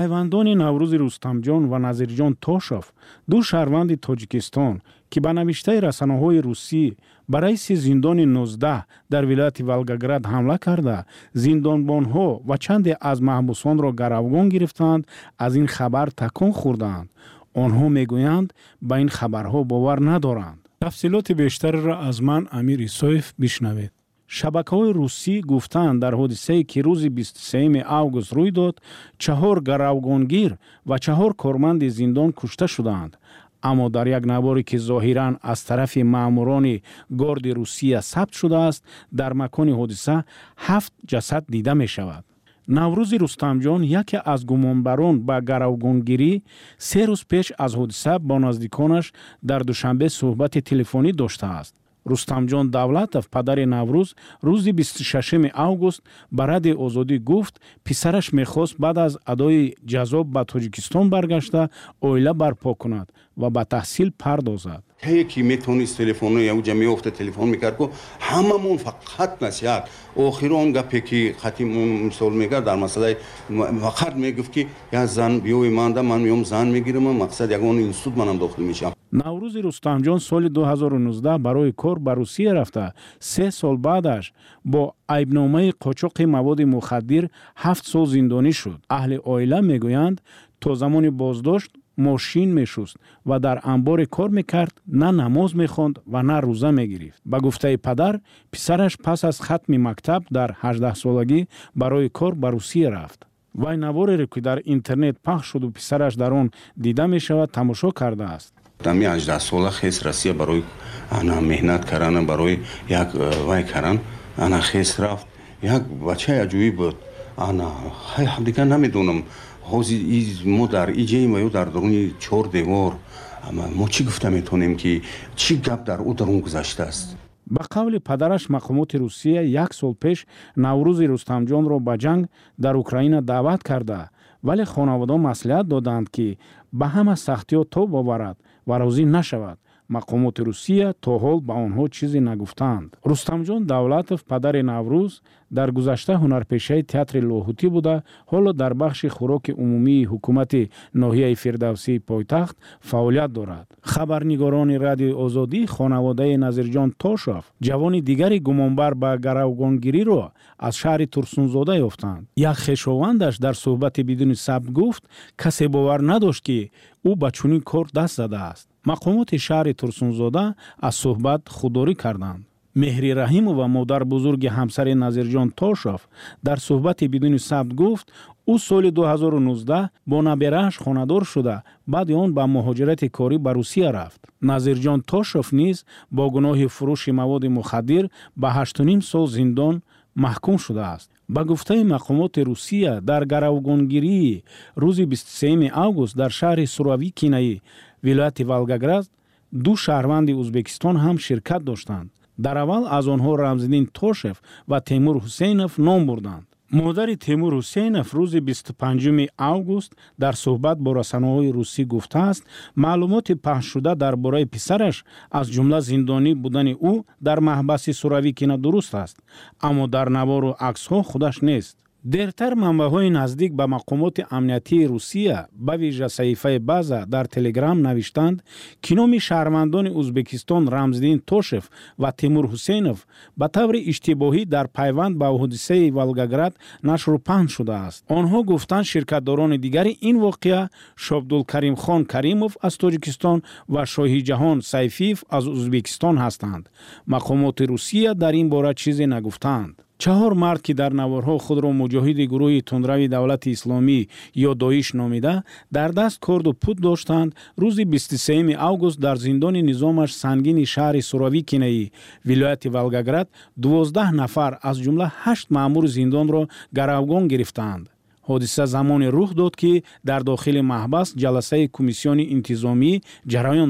B: пайвандони Наврӯзи Рустамҷон ва Назирҷон Тошев, ду шаҳрванди Тоҷикистон, ки ба навиштаи расанаҳои русӣ ба раиси зиндони нуздаҳ дар вилояти Волгоград ҳамла карда, зиндонбонҳо ва чанде аз маҳбусонро гаравгон гирифтанд, аз ин хабар такон хӯрданд. онҳо мегӯянд ба ин хабарҳо бовар надоранд. тафсилоти бештареро аз ман Амир Исоев бишнавед. шабакаҳои русӣ гуфтанд, дар ҳодисае ки рӯзи бисту сеюми август рӯй дод, чаҳор гаравгонгир ва чаҳор корманди зиндон кушта шуданд. аммо дар як наборе ки зоҳиран аз тарафи маъмурони горди Русия сабт шудааст, дар макони ҳодиса ҳафт ҷасад дида мешавад. Наврӯзи Рустамҷон, яке аз гумонбарон ба гаравгонгирӣ, се рӯз пеш аз ҳодиса бо наздиконаш дар душанбе суҳбати телефонӣ доштааст. Рустамҷон Давлатов, падари Наврӯз, рӯзи бисту шашуми август ба Радиои Озодӣ гуфт, писараш мехост баъд аз адои ҷазоб ба Тоҷикистон баргашта, оила барпо кунад ва ба таҳсил пардозад.
S: Кие ки метавонист телефони ё ҷа меофта телефон мекард ку ҳамамон фақат насиҳат. охири он гапе ки хатимон мисол мекард дар масъалаи фақат мегуфт ки як зан биёи манда ман меом зан мегирам, мақсад ягон институт манам дохил мешавам.
B: Наврӯзи Рустамҷон соли ду ҳазору нуздаҳ барои кор ба Русия рафта, се сол баъдаш бо айбномаи қочоқи маводи мухаддир ҳафт сол зиндонӣ шуд. аҳли оила мегӯянд, то замони боздошт мошин мешуст ва дар амборе кор мекард, на намоз мехонд ва на рӯза мегирифт. Ба гуфтаи падар, писараш пас аз хатми мактаб дар ҳаждаҳсолагӣ барои кор ба Русия рафт. вай навореро ки дар интернет пахш шуду писараш дар он дида мешавад, тамошо кардааст.
S: дами ҳаждаҳ сола хес Россия барои ана меҳнат кардан, барои як вай кардан, ана хес рафт. Як бачаи аҷоиб буд. Ана дигар намедонам ҳозир мо дар иҷаим ва ё дар даруни чор девор, мо чӣ гуфта метавонем ки чӣ гап дар ӯ дарун гузаштааст.
B: ба қавли падараш, мақомоти Русия як сол пеш Наврӯзи Рустамҷонро ба ҷанг дар Украина даъват карда, вале хонавода маслиҳат доданд ки ба ҳама сахтиҳо тоб оварад ва розӣ нашавад. мақомоти Русия то ҳол ба онҳо чизе нагуфтанд. Рустамҷон Давлатов, падари Наврӯз, дар гузашта ҳунарпешаи театри Лоҳутӣ буда, ҳоло дар бахши хӯроки умумии ҳукумати ноҳияи Фирдавсии пойтахт фаъолият дорад. Хабарнигорони Радиои Озодӣ хонаводаи Назирҷон Тошев ҷавони дигари гумонбар ба гаравгонгириро аз шаҳри Турсунзода ёфтанд. Як хешовандаш дар суҳбати бидуни сабт гуфт, касе бовар надошт ки ӯ ба чунин кор даст задааст. мақомоти шаҳри Турсунзода аз суҳбат худдорӣ карданд. Меҳри Раҳимова, модарбузурги ҳамсари Назирҷон Тошев, дар суҳбати бидуни сабт гуфт, ӯ соли ду ҳазору нуздаҳ бо наберааш хонадор шуда, баъди он ба муҳоҷирати корӣ ба Русия рафт. Назирҷон Тошев низ бо гуноҳи фурӯши маводи мухаддир ба ҳашту ним сол зиндон маҳкум шудааст. ба гуфтаи мақомоти Русия, дар гаравгонгирии рӯзи бисту сеюми август дар шаҳри Суровикинаи вилояти Волгоград ду шаҳрванди Ӯзбекистон ҳам ширкат доштанд. дар аввал аз онҳо Рамзиддин Тошев ва Темур Ҳусейнов ном бурданд. модари Темур Ҳусейнов рӯзи бисту панҷуми август дар суҳбат бо расанаҳои русӣ гуфтааст, маълумоти пахшшуда дар бораи писараш, аз ҷумла зиндонӣ будани ӯ дар маҳбаси Суровикина дуруст аст, аммо дар навору аксҳо худаш нест. дертар манбаъҳои наздик ба мақомоти амниятии Русия, ба вижа саҳифаи База дар Телеграм навиштанд, ки номи шаҳрвандони Ӯзбекистон Рамзиддин Тошев ва Темур Ҳусейнов ба таври иштибоҳӣ дар пайванд ба ҳодисаи Волгоград нашру паҳн шудааст. онҳо гуфтанд, ширкатдорони дигари ин воқеа Шобдулкаримхон Каримов аз Тоҷикистон ва Шоҳиҷаҳон Сайфиев аз Ӯзбекистон ҳастанд. мақомоти Русия дар ин бора чизе нагуфтанд. чаҳор мард, ки дар наворҳо худро муҷоҳиди гурӯҳи тунрави давлати исломӣ ё доиш номида, дар даст корду пут доштанд, рӯзи бисту сеюми август дар зиндони низомаш сангини шаҳри Суровикинаи вилояти Волгоград дувоздаҳ нафар аз ҷумла ҳашт маъмури зиндонро гаравгон гирифтанд. ҳодиса замоне рух дод, ки дар дохили маҳбас ҷаласаи комиссиони интизомӣ ҷараён дошт.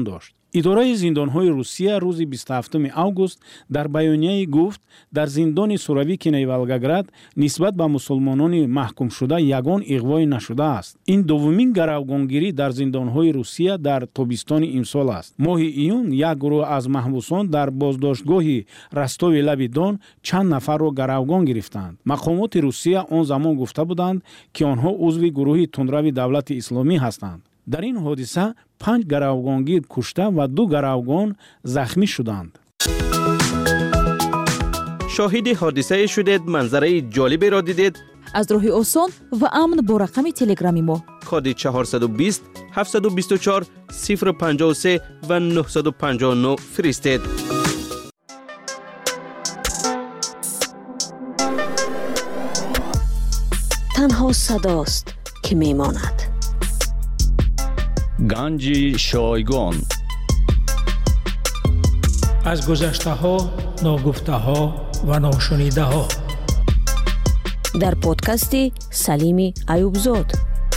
B: اداره زندان‌های روسیه روز بیست و هفتم آگوست در بیانیه گفت در زندان سورویکینای ولگاگراد نسبت به مسلمانان محکوم شده یگان اغوای نشده است. این دومین گروگانگیری در زندان‌های روسیه در تابستان امسال است. ماه ایون یک گروه از محبوسان در بازداشتگاه رستاو لب دون چند نفر را گروگان گرفتند. مقامات روسیه آن زمان گفته بودند که آنها عضو گروه تندرو دولت اسلامی هستند. در این حادثه پنج گروگانگیر کشته و دو گروگان زخمی شدند.
T: شاهد حادثه شدید، منظره جالبی را دیدید؟
J: از راه آسان و امن با رقم تلگرامی ما
T: کد چهارصد و بیست هفتصد و بیست و چهار صفر پنجاه و سه و نهصد و پنجاه و نه فرستید.
E: تنها صداست که میماند.
U: گنج شایگان
V: از گذشته ها، ناگفته ها و ناشنیده ها
E: در پادکست سلیم ایوبزاد.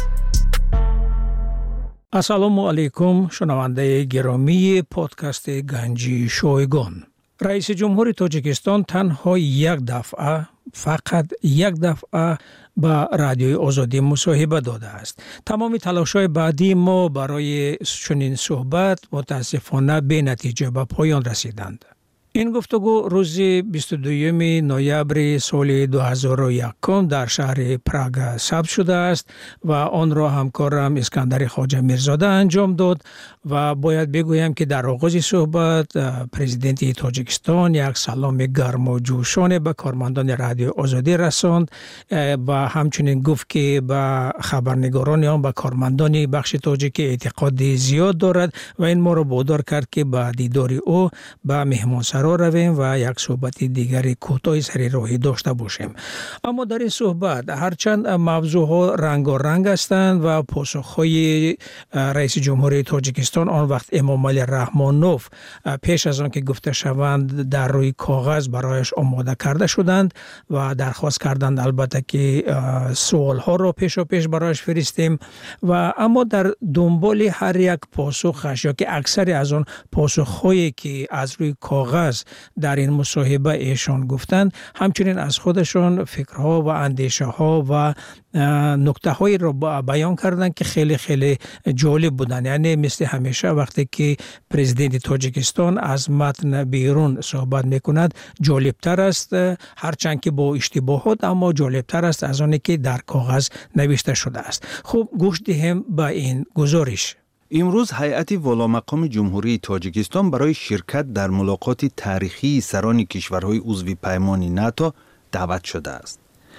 V: السلام علیکم شنونده گرامی پادکست گنج شایگان. رئیس جمهور تاجیکستان تنها یک دفعه فقط یک دفعه با رادیوی آزادی مصاحبه داده است. تمام تلاش‌های بعدی ما برای چنین صحبت متاسفانه به نتیجه به پایان رسیدند. این گفتگو روز بیست و دوم نوامبر سال دو هزار و یک در شهر پراگ ثبت شده است و آن را همکارم اسکندر خواجه میرزاده انجام داد و باید بگویم که در آغاز صحبت پرزیدنت تاجیکستان یک سلام گرم و جوشانه به کارمندان رادیو آزادی رساند و همچنین گفت که به خبرنگاران آن و کارمندان بخش تاجیک اعتقاد زیاد دارد و این ما را وادار کرد که به دیدار او به مهمانسرا رویم و یک صحبت دیگری کوتاه سر راهی داشته باشیم. اما در این صحبت هرچند موضوعها رنگارنگ هستند و پاسخهای رئیس جمهوری تاجیکستان آن وقت امام علی رحمانوف پیش از آن که گفته شوند در روی کاغذ برایش آماده کرده شدند و درخواست کردند البته که سوالها را پیش و پیش برایش فرستیم و اما در دنبال هر یک پاسخش یا که اکثر از آن پاسخهایی که از روی کاغذ در این مصاحبه ایشان گفتند همچنین از خودشان فکرها و اندیشه ها و نکته هایی را بیان کردند که خیلی خیلی جالب بودند. یعنی مثل همیشه وقتی که پرزیدنت تاجیکستان از متن بیرون صحبت میکند جالبتر است، هرچند که با اشتباهات اما جالبتر است از آنی که در کاغذ نوشته شده است. خب گوش دهیم به این گزارش.
W: امروز هیئت والامقام جمهوری تاجیکستان برای شرکت در ملاقات تاریخی سران کشورهای عضو پیمان ناتو دعوت شده است.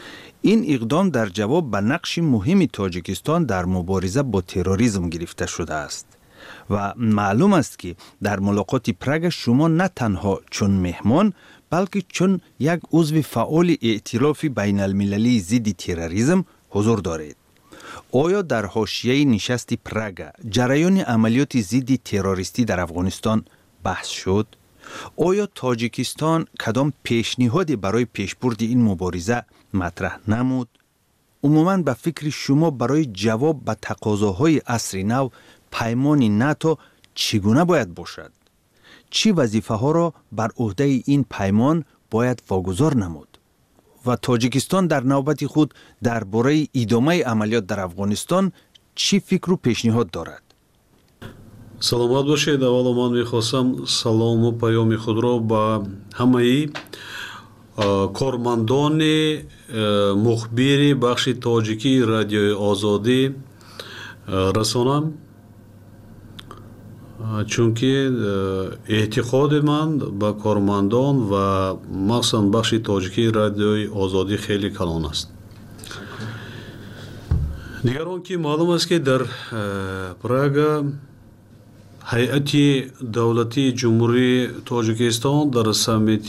W: این اقدام در جواب به نقش مهم تاجیکستان در مبارزه با تروریسم گرفته شده است و معلوم است که در ملاقات پراگ شما نه تنها چون مهمان بلکه چون یک عضو فعال ائتلاف بین المللی ضد تروریسم حضور دارید. آیا در حاشیه نشست پراگ جریان عملیات ضد تروریستی در افغانستان بحث شد؟ آیا تاجیکستان کدام پیشنهادی برای پیشبرد این مبارزه مطرح نمود؟ عموماً به فکر شما برای جواب به تقاضاهای عصر نو پیمان ناتو چگونه باید باشد؟ چی وظیفه ها را بر عهده این پیمان باید واگذار نمود؟ و تاجیکستان در نوبت خود درباره ادامه عملیات در افغانستان چی فکر و پیشنهاد دارد؟
X: سلامت باشید. اول من میخواستم سلام و پیام خود را به همه کارمندان مخبر بخش تاجیکی رادیو آزادی رسانم، چون که اعتقاد من به کارمندان و مخصوصا بخش تاجیکی رادیوی آزادی خیلی کلان است. دیگر آن که معلوم است که در پراگ هیئت دولتی جمهوری تاجیکستان در سمیت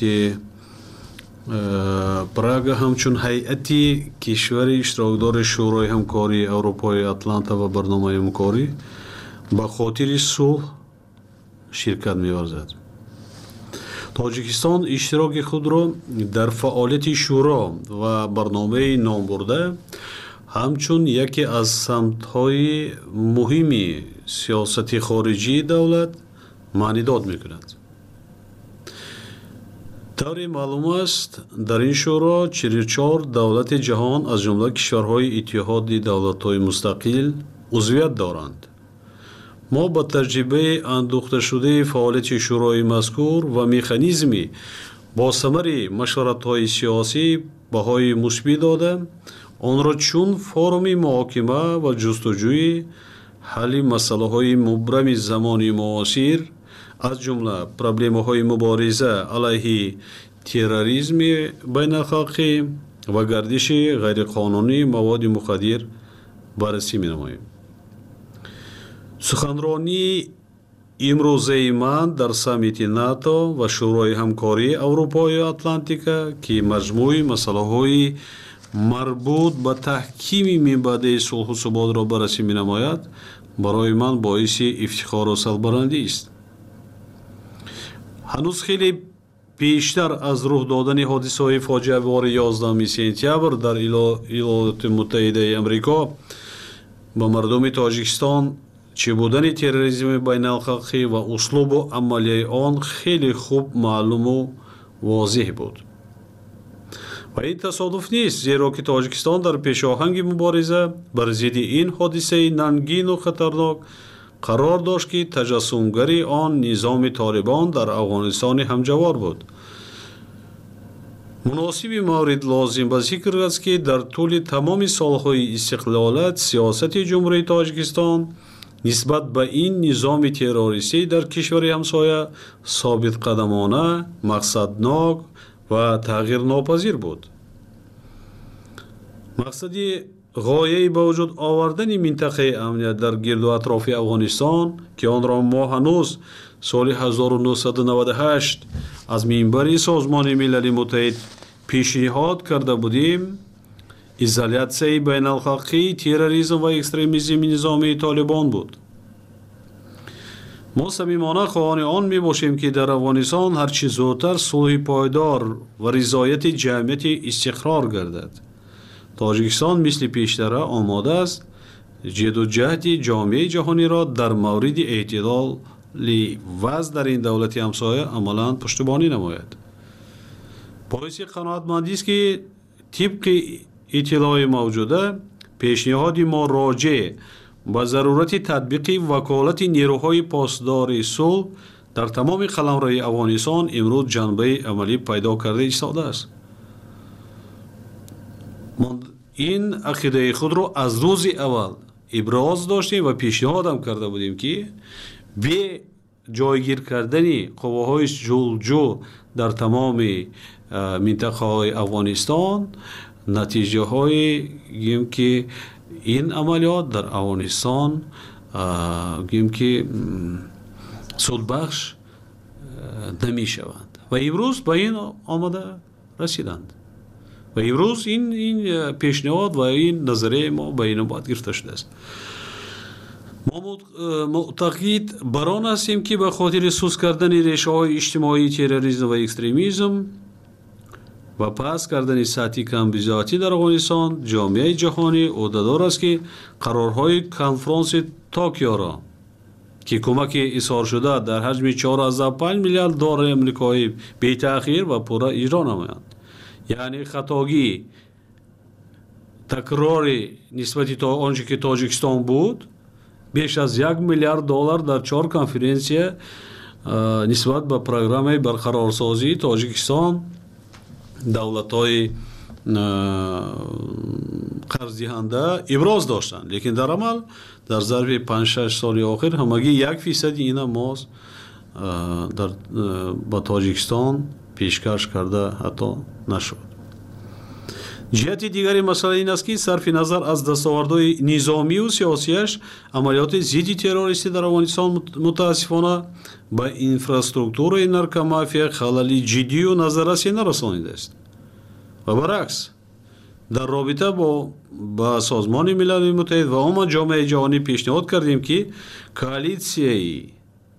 X: پراگ همچون هیئت کشور اشتراکدار شورای همکاری اروپای اتلانتا و برنامه همکاری به خاطر صلح شرکت می‌ورزد. تاجیکستان اشتراک خود را در فعالیت شورا و برنامه نام برده همچون یکی از سمت‌های مهمی سیاست خارجی دولت معنیداد میکند. طوری معلوم است در این شورا چهل و چهار دولت جهان از جمله کشورهای اتحاد دولت‌های مستقل عضویت دارند. ما با تجربه اندوخته شده فعالیت شورای مذکور و مکانیزمی با ثمر مشورت‌های سیاسی بهای مثبت داده آن را چون فورم محاکمه و جستجوی حل مسائل مبرم زمان معاصر از جمله پروبلم‌های مبارزه علیه تروریسم بین‌الخلقی و گردش غیرقانونی مواد مخدر بررسی می‌نماییم. سخنرانی امروزه من در سامیت ناتو و شورای همکاری اروپای اتلانتیکا که مجموع مسائل مربوط به تحکیم منبع صلح و ثبات را بررسی می‌نماید برای من باعث افتخار و سربلندی است. هنوز خیلی پیشتر از رخ دادن حادثه‌های فاجعه بار یازدهم سپتامبر در ایالات متحده آمریکا با مردم تاجیکستان چه بودن تروریسم بین‌الخلقی و اسلوب و عملیه آن خیلی خوب معلوم و واضح بود. و این تصادف نیست، زیرا که تاجیکستان در پیشاهنگ مبارزه بر ضد این حادثه ننگین و خطرناک قرار داشت که تجسمگری آن نظام طالبان در افغانستان همجوار بود. مناسب مورد لازم به ذکر است که در طول تمام سالهای استقلالت سیاست جمهوری تاجیکستان نسبت به این نظام تروریستی در کشور همسایه ثابت قدمانه، مقصدناک و تغییر ناپذیر بود. مقصدی غایه با وجود آوردن منطقه امنیت در گرد و اطراف افغانستان که آن را ما هنوز سال هزار و نهصد و نود و هشت از منبر سازمان ملل متحد پیشنهاد کرده بودیم، ایزولیاسیون بین الخلقی، تروریسم و اکستریمیسم نظامی طالبان بود. ما صمیمانه خواهان آن می باشیم که در افغانستان هر چه زودتر صلح پایدار و رضایت جمعیت استقرار گردد. تاجیکستان مثل پیشتر آماده است جد و جهد جامعه جهانی را در مورد اعتدال وضع در این دولت همسایه عملاً پشتیبانی نماید. باعث قناعتمندی است که طبق اطلاع موجوده پیشنهاد ما راجع به ضرورت تطبیق وکالت نیروهای پاسدار صلح در تمام قلمروهای افغانستان امروز جنبه عملی پیدا کرده ایستاده است. ما این عقیده خود را از روز اول ابراز داشتیم و پیشنهاد هم کرده بودیم که به جایگیر کردن قواهای جلجو در تمام منطقه های افغانستان نتیجه های گیم که این عملیات در افغانستان گیم که سودبخش نمی شوند و امروز به این آمده رسیدند و امروز این این پیشنهاد و این نظریه ما به این باید گرفته شده است. ما معتقد بر آن هستیم که به خاطر سوس کردن ریشه های اجتماعی تروریسم و اکستریمیسم و پس کردن سطحی کمبیزاتی در افغانستان جامعه جهانی عهده‌دار است که قرارهای کنفرانس توکیو را که کمک اظهار شده در حجم چهار ازده پنج میلیارد دلار آمریکایی بی تأخیر و پورا اجرا نمایند. یعنی خطاگی تکرار نسبت تا آنچه که تاجیکستان بود بیش از یک میلیارد دلار در چهار کنفرانس نسبت به پروگرام برقرارسازی تاجیکستان دولت‌های قرض دهنده ابراز داشتند، لیکن در عمل در ظرف پنج شش سال آخر همگی یک فیصد این ماز در با تاجیکستان پیشکش کرده حتی نشد. جهت دیگری مسئله این است که صرف نظر از دستاوردهای نظامی و سیاسیش عملیات ضد تروریستی در افغانستان متاسفانه به اینفراستراکچور نارکومافیا خلل جدی و نظررسی نرسانیده است و برعکس در رابطه با با سازمان ملل متحد و عموم جامعه جهانی پیشنهاد کردیم که کوالیسیای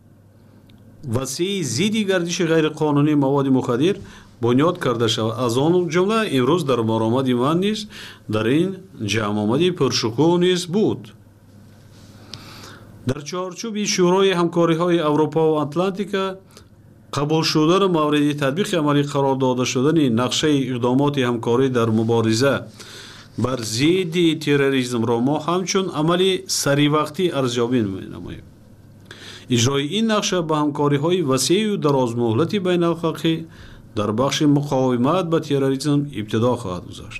X: وسیع ضد گردش غیر قانونی مواد مخدر بنیاد کرده شود. از آن جمله امروز در برآمد من نیز در این جمع آمدی پرشکوه نیز بود. дар чорчӯби шӯрои ҳамкориҳои аврупо ва атлантика қабул шудан мавриди татбиқи амалӣ қарор дода шудани нақшаи иқдомоти ҳамкорӣ дар мубориза бар зидди терроризмро мо ҳамчун амали саривақтӣ арзёбӣ менамоем. иҷрои ин нақша ба ҳамкориҳои васеъу дарозмуҳлати байналхалқӣ дар бахши муқовимат ба терроризм ибтидо хоҳад гузашт.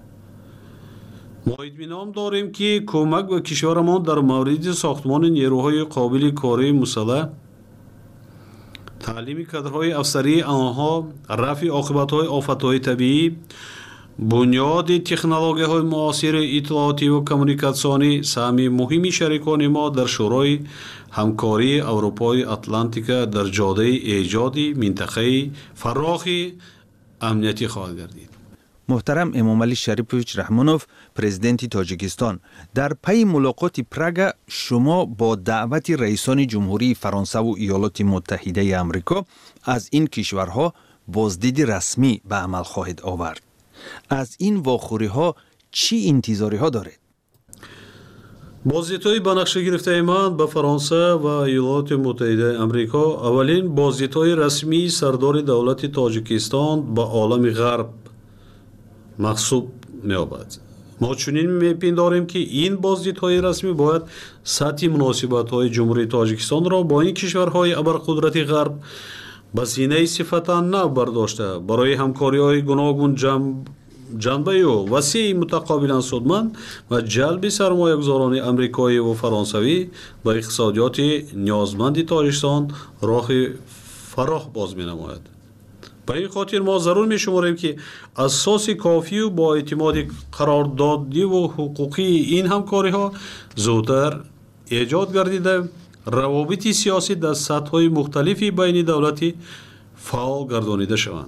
X: мо итминон дорем ки кӯмак ба кишварамон дар мавриди сохтмони нерӯҳои қобили кории мусаллаҳ, таълими кадрҳои афсарии онҳо, рафъи оқибатҳои офатҳои табиӣ, бунёди технологияҳои муосири иттилоотӣ ва коммуникатсионӣ саҳми муҳими шарикони мо дар шӯрои ҳамкории Аврупои Атлантика дар ҷодаи эҷоди минтақаи фарохи амниятӣ хоҳад гардид.
W: محترم امامعلی شریفویچ رحمانوف پرزیدنت تاجیکستان در پی ملاقات پراگ شما با دعوت رئیسان جمهوری فرانسه و ایالات متحده آمریکا از این کشورها بازدید رسمی به عمل خواهد آورد. از این واخوری ها چی انتظاری ها دارید؟
X: بازدیدهای به نقشه گرفته من به فرانسه و ایالات متحده آمریکا اولین بازدیدهای رسمی سردار دولت تاجیکستان به عالم غرب محسوب می‌یابد. ما چنین می‌پنداریم که این بازدیدهای رسمی باید سطح مناسبت‌های جمهوری تاجیکستان را با این کشورهای ابرقدرت غرب به سینه صفتا نو برداشته برای همکاری‌های گوناگون جنبه و وسیع متقابلا سودمند و جلب سرمایه‌گذاران آمریکایی و فرانسوی به اقتصادیات نیازمند تاجیکستان راه فراخ باز می‌نماید. به این خاطر ما ضرور می شماریم که اساس کافی و با اعتماد قراردادی و حقوقی این همکاری ها زودتر ایجاد گردیده روابط سیاسی در سطح های مختلفی بین دولتی فعال گردانیده شوند.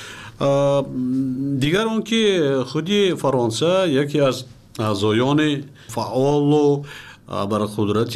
X: دیگر آن که خودی فرانسه یکی از اعضایان فعال و ابرقدرت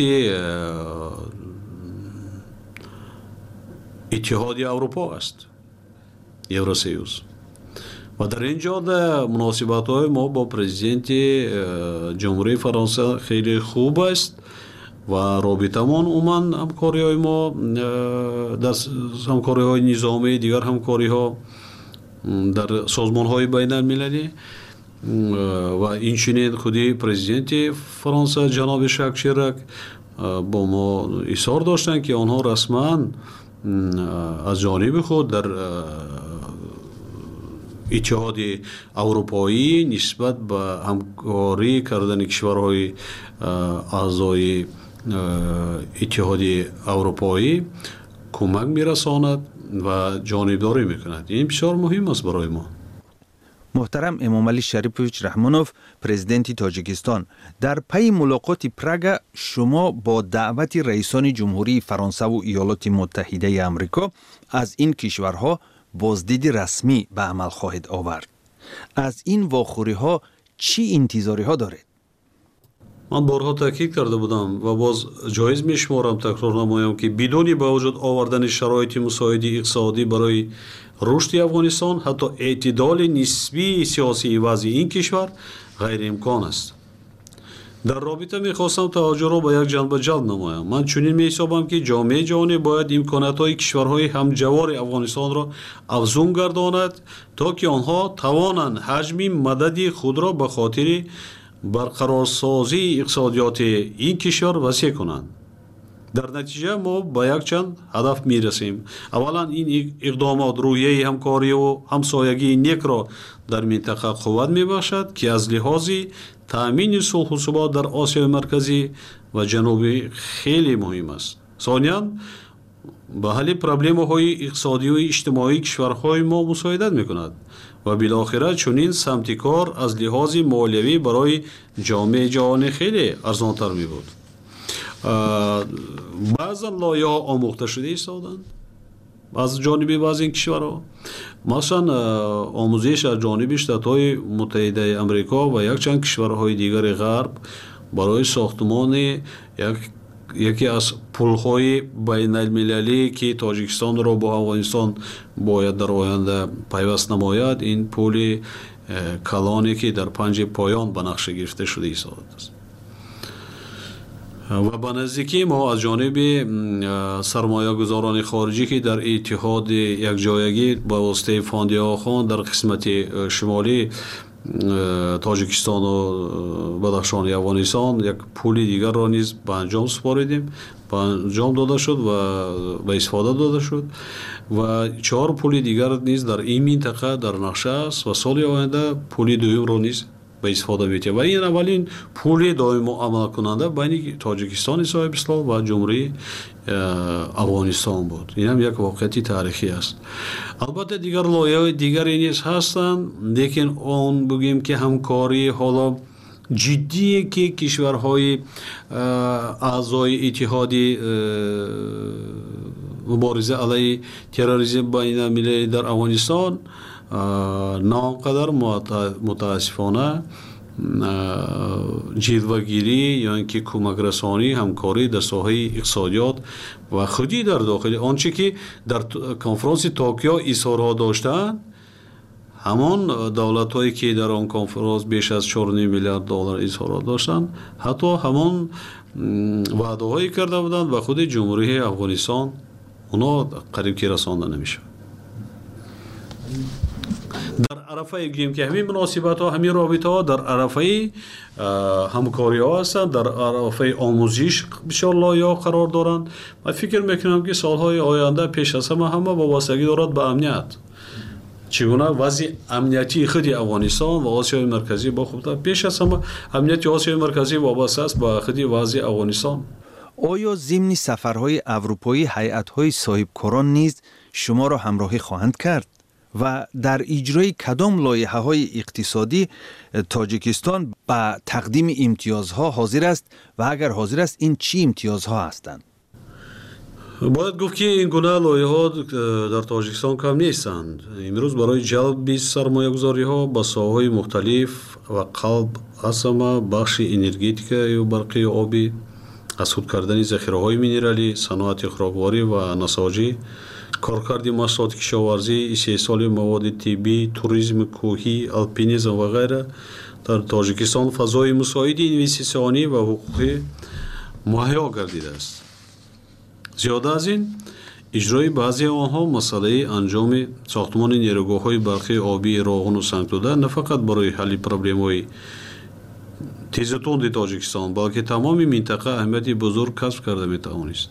X: اتحاد اروپا است، Евросоюз. و در اینجا در مناسبت های ما با پرزیدنت جمهوری فرانسه خیلی خوب است و رابطمون اومن همکاری های ما در همکاری های نظامی، دیگر همکاری ها در سازمان های بین المللی و این چنین خودی پرزیدنت فرانسه جناب ژاک شیراک با ما اصرار داشتن که آنها رسما از جانب خود در اتحاد اروپایی نسبت به همکاری کردن کشورهای اعضای اتحاد اروپایی کمک میرساند و جانبداری میکند. این بسیار مهم است برای ما.
W: محترم امامعلی شریفویچ رحمانوف پرزیدنت تاجیکستان در پی ملاقات پراگ شما با دعوت رئیسان جمهوری فرانسه و ایالات متحده آمریکا از این کشورها بازدید رسمی به عمل خواهد آورد. از این واخوری ها چی انتظاری ها دارید؟
X: من بارها تاکید کرده بودم و باز جایز میشمارم تکرار نمایم که بدون با وجود آوردن شرایط مساعد اقتصادی برای رشد افغانستان حتی اعتدال نسبی سیاسی وضع این کشور غیر امکان است. در رابطه میخواستم توجه را به یک جنبه جلب نمایم. من چنین میحسابم که جامعه جهانی باید امکانات‌های کشورهای همجوار افغانستان را افزون گرداند تا که آنها توانند حجم مدد خود را به خاطر برقرارسازی اقتصادیات این کشور وسیع کنند. در نتیجه ما به یک چند هدف میرسیم. اولا این اقدامات روحیه همکاری و همسایگی نیک را در منطقه قوت میبخشد که از لحاظ تأمین صلح و ثبات در آسیا مرکزی و جنوبی خیلی مهم است. ثانیاً به حل پرابلم‌های اقتصادی و اجتماعی کشورهای ما مساعدت میکند و بالاخره چنین سمت کار از لحاظ مالیوی برای جامعه جهانی خیلی ارزان‌تر میبود. بعضا لایه‌ها آموخته شده ایستادند از جانب بعضی این کشورها، مثلا آموزش از جانب شتات‌های متحده آمریکا و یک چند کشورهای دیگر غرب برای ساختمان یک یکی از پل‌های بین المللی که تاجیکستان را با افغانستان باید در آینده پیوست نماید، این پل کلانی که در پنج پایان به نقشه گرفته شده ایستاده است. و به نزدیکی ما از جانب سرمایه گذاران خارجی که در اتحاد یکجایگی با واسطه فاند آخوان در قسمت شمالی تاجیکستان و بدخشان و افغانستان یک پولی دیگر را نیز به انجام سپاریدیم، به انجام داده شد و به استفاده داده شد و چهار پولی دیگر نیز در این منطقه در نقشه است و سال آینده پولی دوم را نیز به استفاده می‌تیم و این اولین پول دائم عمل کننده بین تاجیکستان صاحب اسلام و جمهوری افغانستان بود. این هم یک واقعیت تاریخی است. البته دیگر لایه‌های دیگری نیز هستند، لیکن اون بگیم که همکاری حالا جدی که کشورهای اعضای اتحادی مبارزه علیه تروریسم بین المللی در افغانستان نه آنقدر متاسفانه جلوه‌گیری یا اینکه کمک رسانی همکاری در ساحه اقتصادیات و خودی در داخل آنچه که در کنفرانس توکیو اظهارها داشتند، همان دولت هایی که در آن کنفرانس بیش از چهار و نیم میلیارد دلار اظهارات داشتند حتی همان وعده هایی کرده بودند و خود جمهوری افغانستان اونا قریب که رسانده نمیشه. در عرفه گیم که همین مناسبت ها همین رابطه ها در عرفه همکاری ها هستند، در عرفه آموزش بسیار لایه قرار دارند. من فکر میکنم که سالهای آینده پیش از همه همه وابستگی دارد به امنیت، چگونه وضع امنیتی خود افغانستان و آسیای مرکزی با خوب پیش از همه امنیت آسیای مرکزی وابسته است به خود وضع افغانستان.
W: آیا ضمن سفرهای اروپایی هیئت‌های صاحبکاران نیز شما را همراهی خواهند کرد و در اجرای کدام لایحه‌های اقتصادی تاجیکستان به تقدیم امتیازها حاضر است و اگر حاضر است این چی امتیازها هستند؟
X: باید گفت که این گونه لایحه‌ها در تاجیکستان کم نیستند. امروز برای جلب سرمایه‌گذاری‌ها با ساحه‌های مختلف و قلب از همه بخش انرژتیک یا برقی آبی، از خود کردن ذخیره‌های مینرالی، صنعت خوراکواری و نساجی، کارکرد محصولات کشاورزی، استحصال مواد طبی، توریسم کوهی، الپینیسم و غیره در تاجیکستان فضای مساعد اینوستیسیونی و حقوقی مهیا گردیده است. زیاده از این اجرای بعضی آنها مسئله انجام ساختمان نیروگاه‌های برقی آبی راغون و سنگ‌دوده نه فقط برای حل پروبلم‌های تیزتوند تاجیکستان بلکه تمام منطقه اهمیت بزرگ کسب کرده می‌توانست.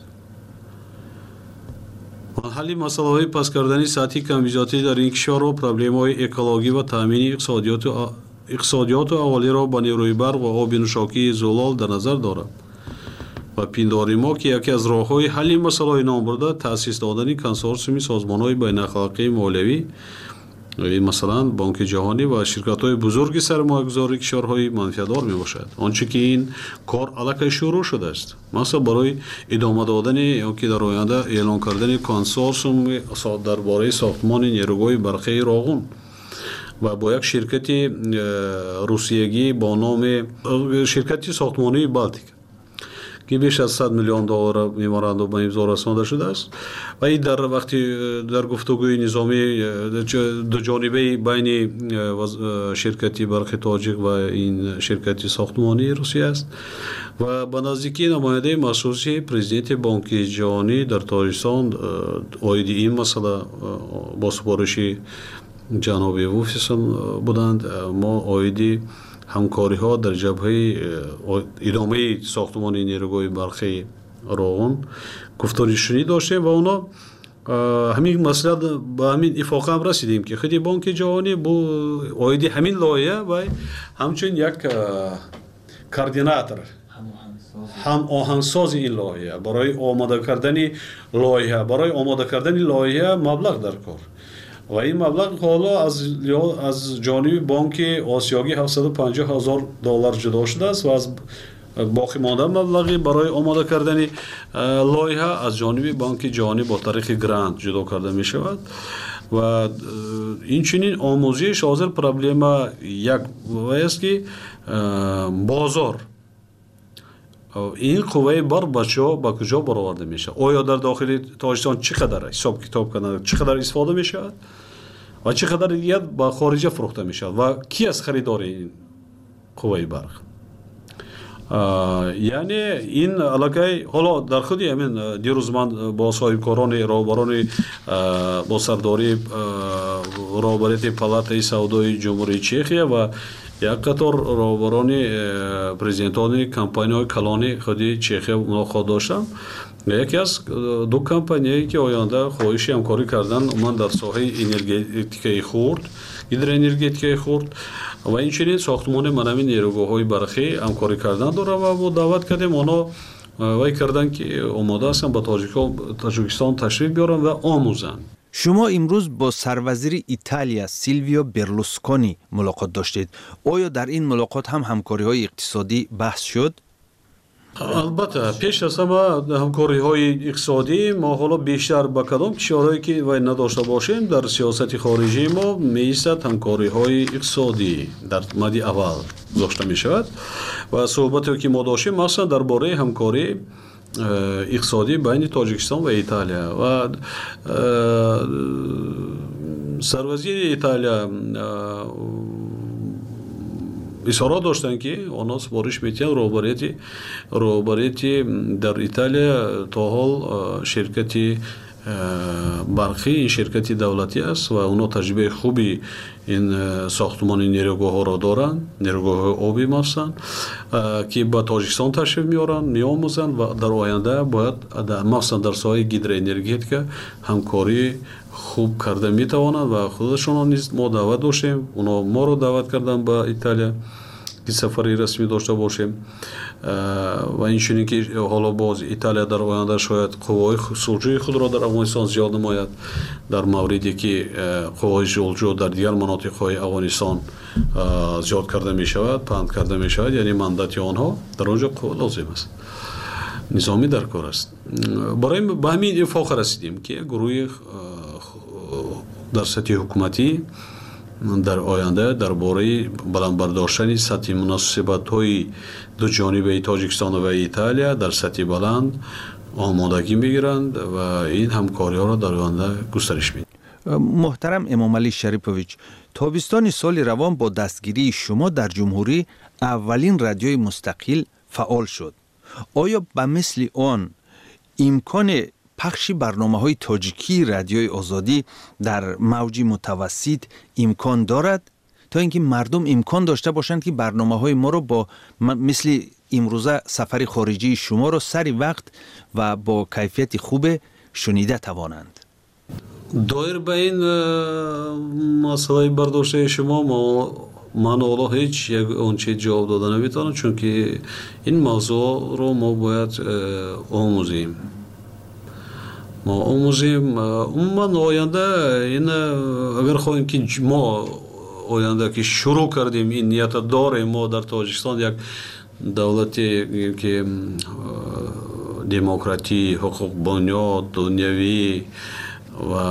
X: حل مسائل پس کردن سطحی کمیزاتی در این کشور و پروبلم‌های اکولوژی و تامین اقتصادیات و اقتصادیات اولیه را با نیروی برق و آب نوشاکی زلال در نظر دارد و پینداری ما که یکی از راه‌های حل مسائل نام برده تأسیس دادن کنسورسیوم سازمان‌های بین‌اخلاقی مولوی، مثلا بانک جهانی و شرکت‌های بزرگ سرمایه‌گذاری کشورهای منفعت‌دار میباشد. آنچه که این کار الکی شروع شده است، مثلا برای ادامه دادن یا که در آینده اعلان کردن کنسورسیوم درباره ساختمان نیروگاه برقی راغون و با یک شرکت روسیه‌ای با نام شرکت ساختمانی بالتیک که بیش از صد میلیون دلار ممورندوم امضا رسانده شده است و این در وقتی در گفتگوی نظامی دو جانبه بین شرکتی برق تاجیک و این شرکتی ساختمانی روسیه است و به نزدیکی نماینده مخصوصی پرزیدنت بانک جهانی در تاجیکستان عاید این مسئله با سپارش جناب ووفیسون بودند. ما عاید همکاری ها در جبهه ادامه ساختمان نیروگاه برقی راغون گفتاری شنی داشتیم و اونا همین مسئله با همین اتفاق هم رسیدیم که خیلی بانک جهانی با عاید همین لایحه و همچنین یک کوردیناتور هم آهنگساز این لایحه برای آماده کردن لایحه برای آماده کردن لایحه مبلغ در کار و این مبلغ حالا از از جانب بانک آسیایی هفتصد و پنجاه هزار دلار جدا شده است و از باقی مانده مبلغی برای آماده کردن لایحه از جانب بانک جهانی با طریق گرانت جدا کرده می شود و این چنین آموزش حاضر پروبلم یک است که بازار این قوه بر بچه ها با کجا برآورده میشه؟ آیا در داخل تاجیکستان چقدر حساب کتاب کنند، چقدر استفاده میشه و چقدر دیگر با خارجه فروخته میشه و کی از خریدار این قوه برق؟ яъне ин аллакай ҳоло дар худи ҳамин дирӯз ман бо соҳибкорони роҳбарони бо сардори роҳбарияти палатаи савдои ҷумҳурии Чехия ва як қатор роҳбарони президентони компанияҳои калони худи Чехия мулоқот доштам. яке аз ду компанияе ки оянда хоҳиши ҳамкорӣ кардан уман дар соҳаи энергетикаи хурд гидроэнергетикаи хурд ва инчунин сохтмони манами нерӯгоҳҳои барқӣ ҳамкорӣ кардан дорад ва мо даъват кардем онҳо вай кардан ки омода ҳастанд ба Тоҷикистон ташриф биёранд ва омӯзанд.
W: шумо имрӯз бо сарвазири Италия Силвио Берлускони мулоқот доштед. оё дар ин мулоқот ҳам ҳамкориҳои иқтисодӣ баҳс шуд?
X: албатта пеш аз ҳама ҳамкориҳои иқтисодӣ мо ҳоло бештар ба кадом кишварҳое ки вай надошта бошем дар сиёсати хориҷии мо меистад ҳамкориҳои иқтисодӣ дар мадди аввал гузошта мешавад ва суҳбате ки мо доштем махсусан дар бораи ҳамкорӣ иқтисодӣ байни Тоҷикистон ва Италия ва сарвазири Италия изҳорот доштанд ки онҳо супориш метиҳанд роҳбарияти роҳбарияти дар Италия то ҳол ширкати барқӣ ин ширкати давлатӣ аст ва онҳо таҷрибаи хуби ин сохтмони нерӯгоҳҳоро доранд, нерӯгоҳҳои обӣ махсусан ки ба Тоҷикистон ташриф меоранд, меомӯзанд ва дар оянда бояд махсусан дар соҳаи гидроэнергетика ҳамкорӣ хуб карда метавонанд ва худашонро низ мо даъват доштем, онҳо моро даъват карданд ба Италия ки сафари расмӣ дошта бошем ва инчунин ки ҳоло боз Италия дар оянда шояд қувваҳои сулҳҷӯи худро дар Афғонистон зиёд намояд дар мавриде ки қувваҳои сулҳҷӯ дар дигар манотиқҳои Афғонистон зиёд карда мешавад, паҳн карда мешавад, яъне мандати онҳо дар он ҷо қувва лозим аст, низомӣ дар кор аст. барои ба ҳамин ифоқа расидем ки гурӯҳи дар сатҳи ҳукуматӣ дар оянда дар бораи баландбардоштани сатҳи муносибатҳои дуҷонибаи Тоҷикистон ва Италия дар сатҳи баланд омодагӣ мегиранд ва ин ҳамкориҳоро дар оянда густариш медиҳанд.
W: муҳтарам Эмомалӣ Шарипович, тобистони соли равон бо дастгирии шумо дар ҷумҳурӣ аввалин радиои мустақил фаъол шуд. оё ба мисли он имкони пахши барномаҳои тоҷикии радиои озодӣ дар мавҷи мутавассит имкон дорад, то ин ки мардум имкон дошта бошанд ки барномаҳои моро бо мисли имрӯза сафари хориҷии шуморо сари вақт ва бо кайфияти хубе шунида тавонанд?
X: доир ба ин масъалаи бардоштаи шумо ман ҳоло ҳеҷ он чиз ҷавоб дода наметавонам, чунки ин мавзӯъро мо бояд омӯзем. мо омӯзем умуман оянда ин агар хоҳем ки мо оянда ки шурӯъ кардем ин нията дорем мо дар Тоҷикистон як давлате ки демократӣ, ҳуқуқбунёд, дунявӣ ва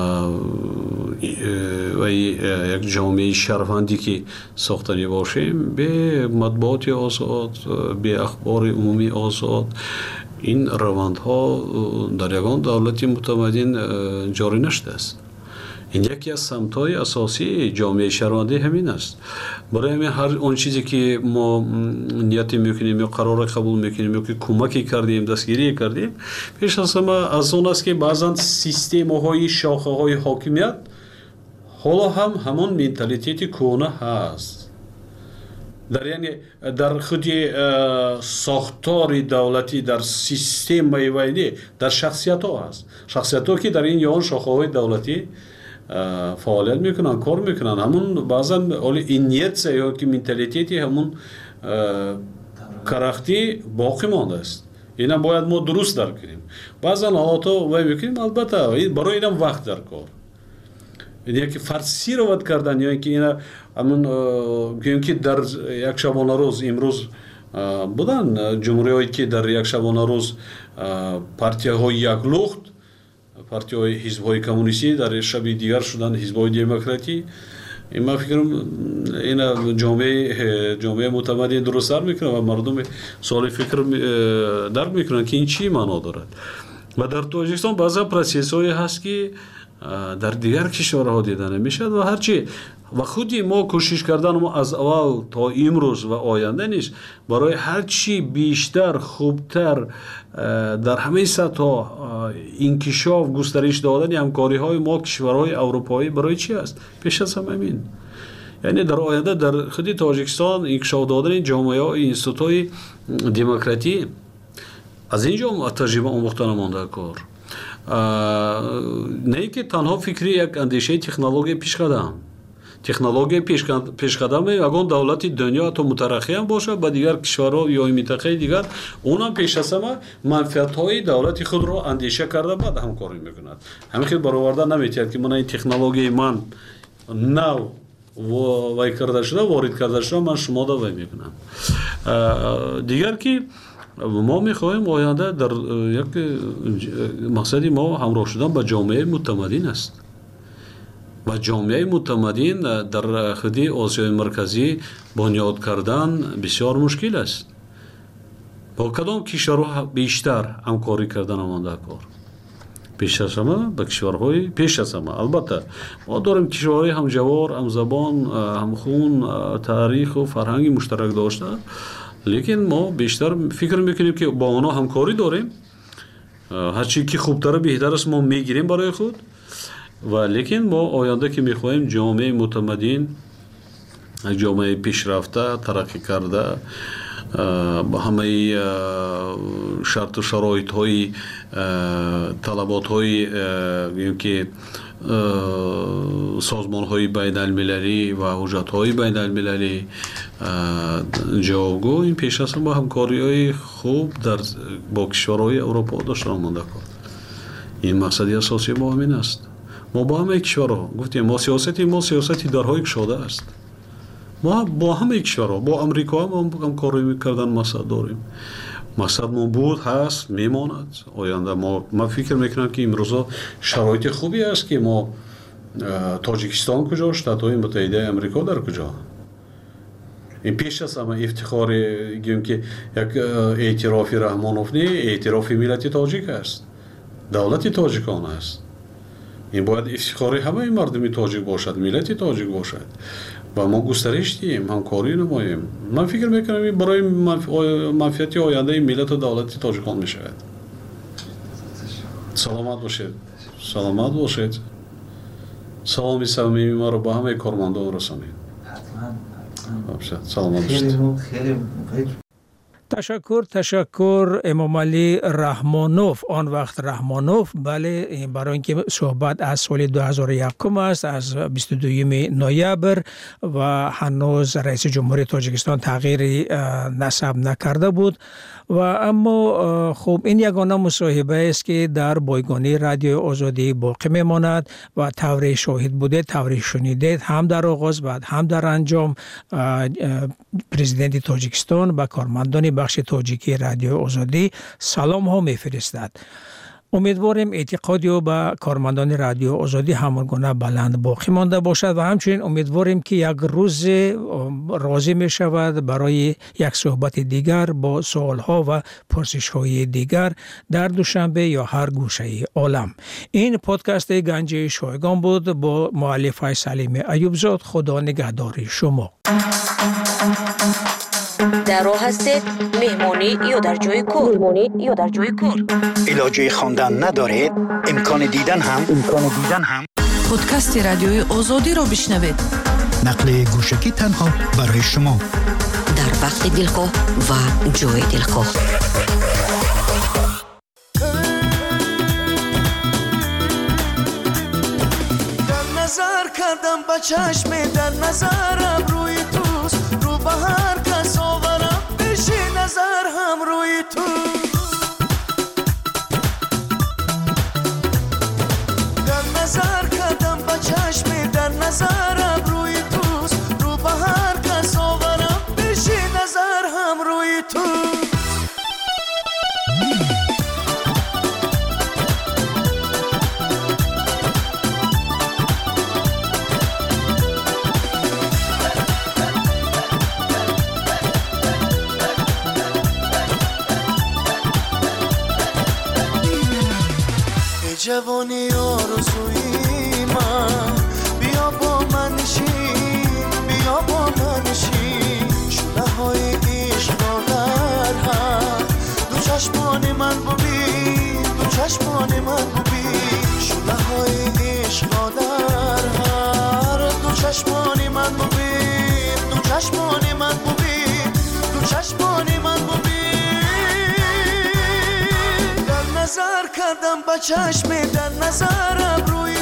X: ва як ҷомеаи шарфандӣ ки сохта мебошем бе матбуоти озод, бе ахбори умумии озод, ин равандҳо дар ягон давлати мутамаддин ҷорӣ наштааст. ин яке аз самтҳои асосии ҷомеаи шаҳрвандӣ ҳамин аст. барои ҳамин ҳар он чизе ки мо ниятӣ мекунем ё қароре қабул мекунем ё ки кӯмаке кардем, дастгирие кардем, пеш аз ҳама аз он аст ки баъзан системаҳои шохаҳои ҳокимият ҳоло ҳам ҳамон менталитети кӯҳна ҳаст. дар яъне дар худи сохтори давлатӣ, дар системаи вайне, дар шахсиятҳо ҳаст. шахсиятҳо ки дар ин ё он шохаҳои давлатӣ фаъолият мекунанд, кор мекунанд, ҳамун баъзан оли инъекция ё ки менталитети ҳамун карахтӣ боқӣ мондааст. ина бояд мо дуруст дарк кунем. баъзан ҳолото вай мекунем, албатта барои инам вақт дар кор. яке форсировать кардан ё ин ки ина ҳамун гӯем ки дар як шабонарӯз имрӯз буданд ҷумҳуриҳое ки дар як шабонарӯз партияҳои як лухт, партияҳои ҳизбҳои коммунистӣ, дар шаби дигар шуданд ҳизбҳои демократӣ. ман фикрам ина ҷомеаи ҷомеаи мутамаддин дуруст дарк мекунад ва мардуми соли фикр дарк мекунанд ки ин чӣ маъно дорад. ва дар Тоҷикистон баъзан протсессҳое ҳаст ки در دیگر کشورها دیده نمیشد و هرچی و خودی ما کوشش کردن ما از اول تا امروز و آینده نیست برای هرچی بیشتر خوبتر در همه سطح انکشاف گسترش دادن همکاری های ما کشورهای اروپایی برای چی است؟ پیش از همه همین. یعنی در آینده در خود تاجیکستان انکشاف دادن جامعه های اینستیتوت های دموکراتی از اینجا تجربه آموختن مانده کار. نه که تنها فکری یک اندیشه تکنولوژی پیش قدم تکنولوژی پیش قدم اگر دولت دنیا تو مترقی هم باشه با دیگر کشورها یا منطقه دیگر اونم پیش از همه منفعت های دولت خود رو اندیشه کرده بعد همکاری میکند. همین برآورده نمیتونه که من این تکنولوژی من نو و وای کرده شده وارد کرده شده من شما دا وای میکنم. دیگر که ما میخواهیم آینده در یک مقصدی ما همراه شدن با جامعه متمدن است و جامعه متمدن در خودی آسیای مرکزی بنیاد کردن بسیار مشکل است. با کدام کشورها بیشتر همکاری کردن مانده کار؟ پیش از همه با کشورهای پیش از همه البته ما داریم کشورهای هم جوار هم زبان هم خون تاریخ و فرهنگ مشترک داشته لیکن ما بیشتر فکر میکنیم که با اونا همکاری داریم هرچی که خوبتر بهتر است ما میگیریم برای خود و لیکن ما آینده که میخواهیم جامعه متمدن جامعه پیشرفته ترقی کرده با همه شرط و شرایط های طلبات های که سازمان های بین المللی و حجت های بین المللی جاگو این پیش از با همکاری های خوب در با کشورهای اروپا داشته مانده کرد. این مقصدی اساسی ما همین است. ما با همه کشورها گفتیم ما سیاستی ما سیاستی درهای کشاده است. ما با همه کشورها با امریکا هم همکاری میکردن مقصد داریم. مقصد ما بود هست میماند آینده. ما ما فکر میکنم که امروزا شرایط خوبی است که ما تاجیکستان کجا شتات‌های متحده آمریکا در کجا این پیش از همه افتخار گیم که یک اعتراف رحمانوف نه اعتراف ملت تاجیک است دولت تاجیکان است. این باید افتخار همه مردم تاجیک باشد ملت تاجیک باشد و ما گسترش دیم همکاری نماییم. من فکر میکنم این برای منفعت آینده ملت و دولت تاجیکان میشود. سلامت باشید سلامت باشید سلامی صمیمی ما رو با همه کارمندان رسانید. سلامت باشید.
V: تشکر تشکر امام علی رحمانوف آن وقت رحمانوف بله برای اینکه صحبت از سال دو هزار و یک است از بیست و دوم نوامبر و هنوز رئیس جمهوری تاجیکستان تغییری نسب نکرده بود و اما خب این یگانه مصاحبه است که در بایگانی رادیو آزادی باقی میماند و طوری شاهد بوده طوری شنیدید هم در آغاز بعد هم در انجام پرزیدنت تاجیکستان با کارمندان بخش تاجیکی رادیو آزادی سلام ها میفرستد. امیدواریم اعتقادی و به کارمندان رادیو آزادی همان گونه بلند باقی مانده باشد و همچنین امیدواریم که یک روز راضی می شود برای یک صحبت دیگر با سوال ها و پرسش های دیگر در دوشنبه یا هر گوشه عالم. این پادکست گنج شایگان بود با مؤلفه سلیم ایوبزاد. خدا نگهدار شما.
E: در راه هستید مهمانی یا در جای کار مهمانی یا در جای کار
C: علاجه خواندن ندارید امکان دیدن هم امکان دیدن هم
F: پادکست رادیوی آزادی را بشنوید.
C: نقل گوشکی تنها برای شما
E: در وقت دلخواه و جای دلخواه.
Q: در نظر کردم با چشم در نظرم روی توست رو به هر کس آورم بشی نظر هم روی تو در نظر کردم با چشم در نظرم روی توست رو به هر کس آورم بشی نظر هم روی تو جوانی آرزویی چشمان من ببین شله های عشقا در هر دو چشمان من ببین دو چشمان من ببین دو چشمان من ببین در نظر کردم با چشم در نظر ابروی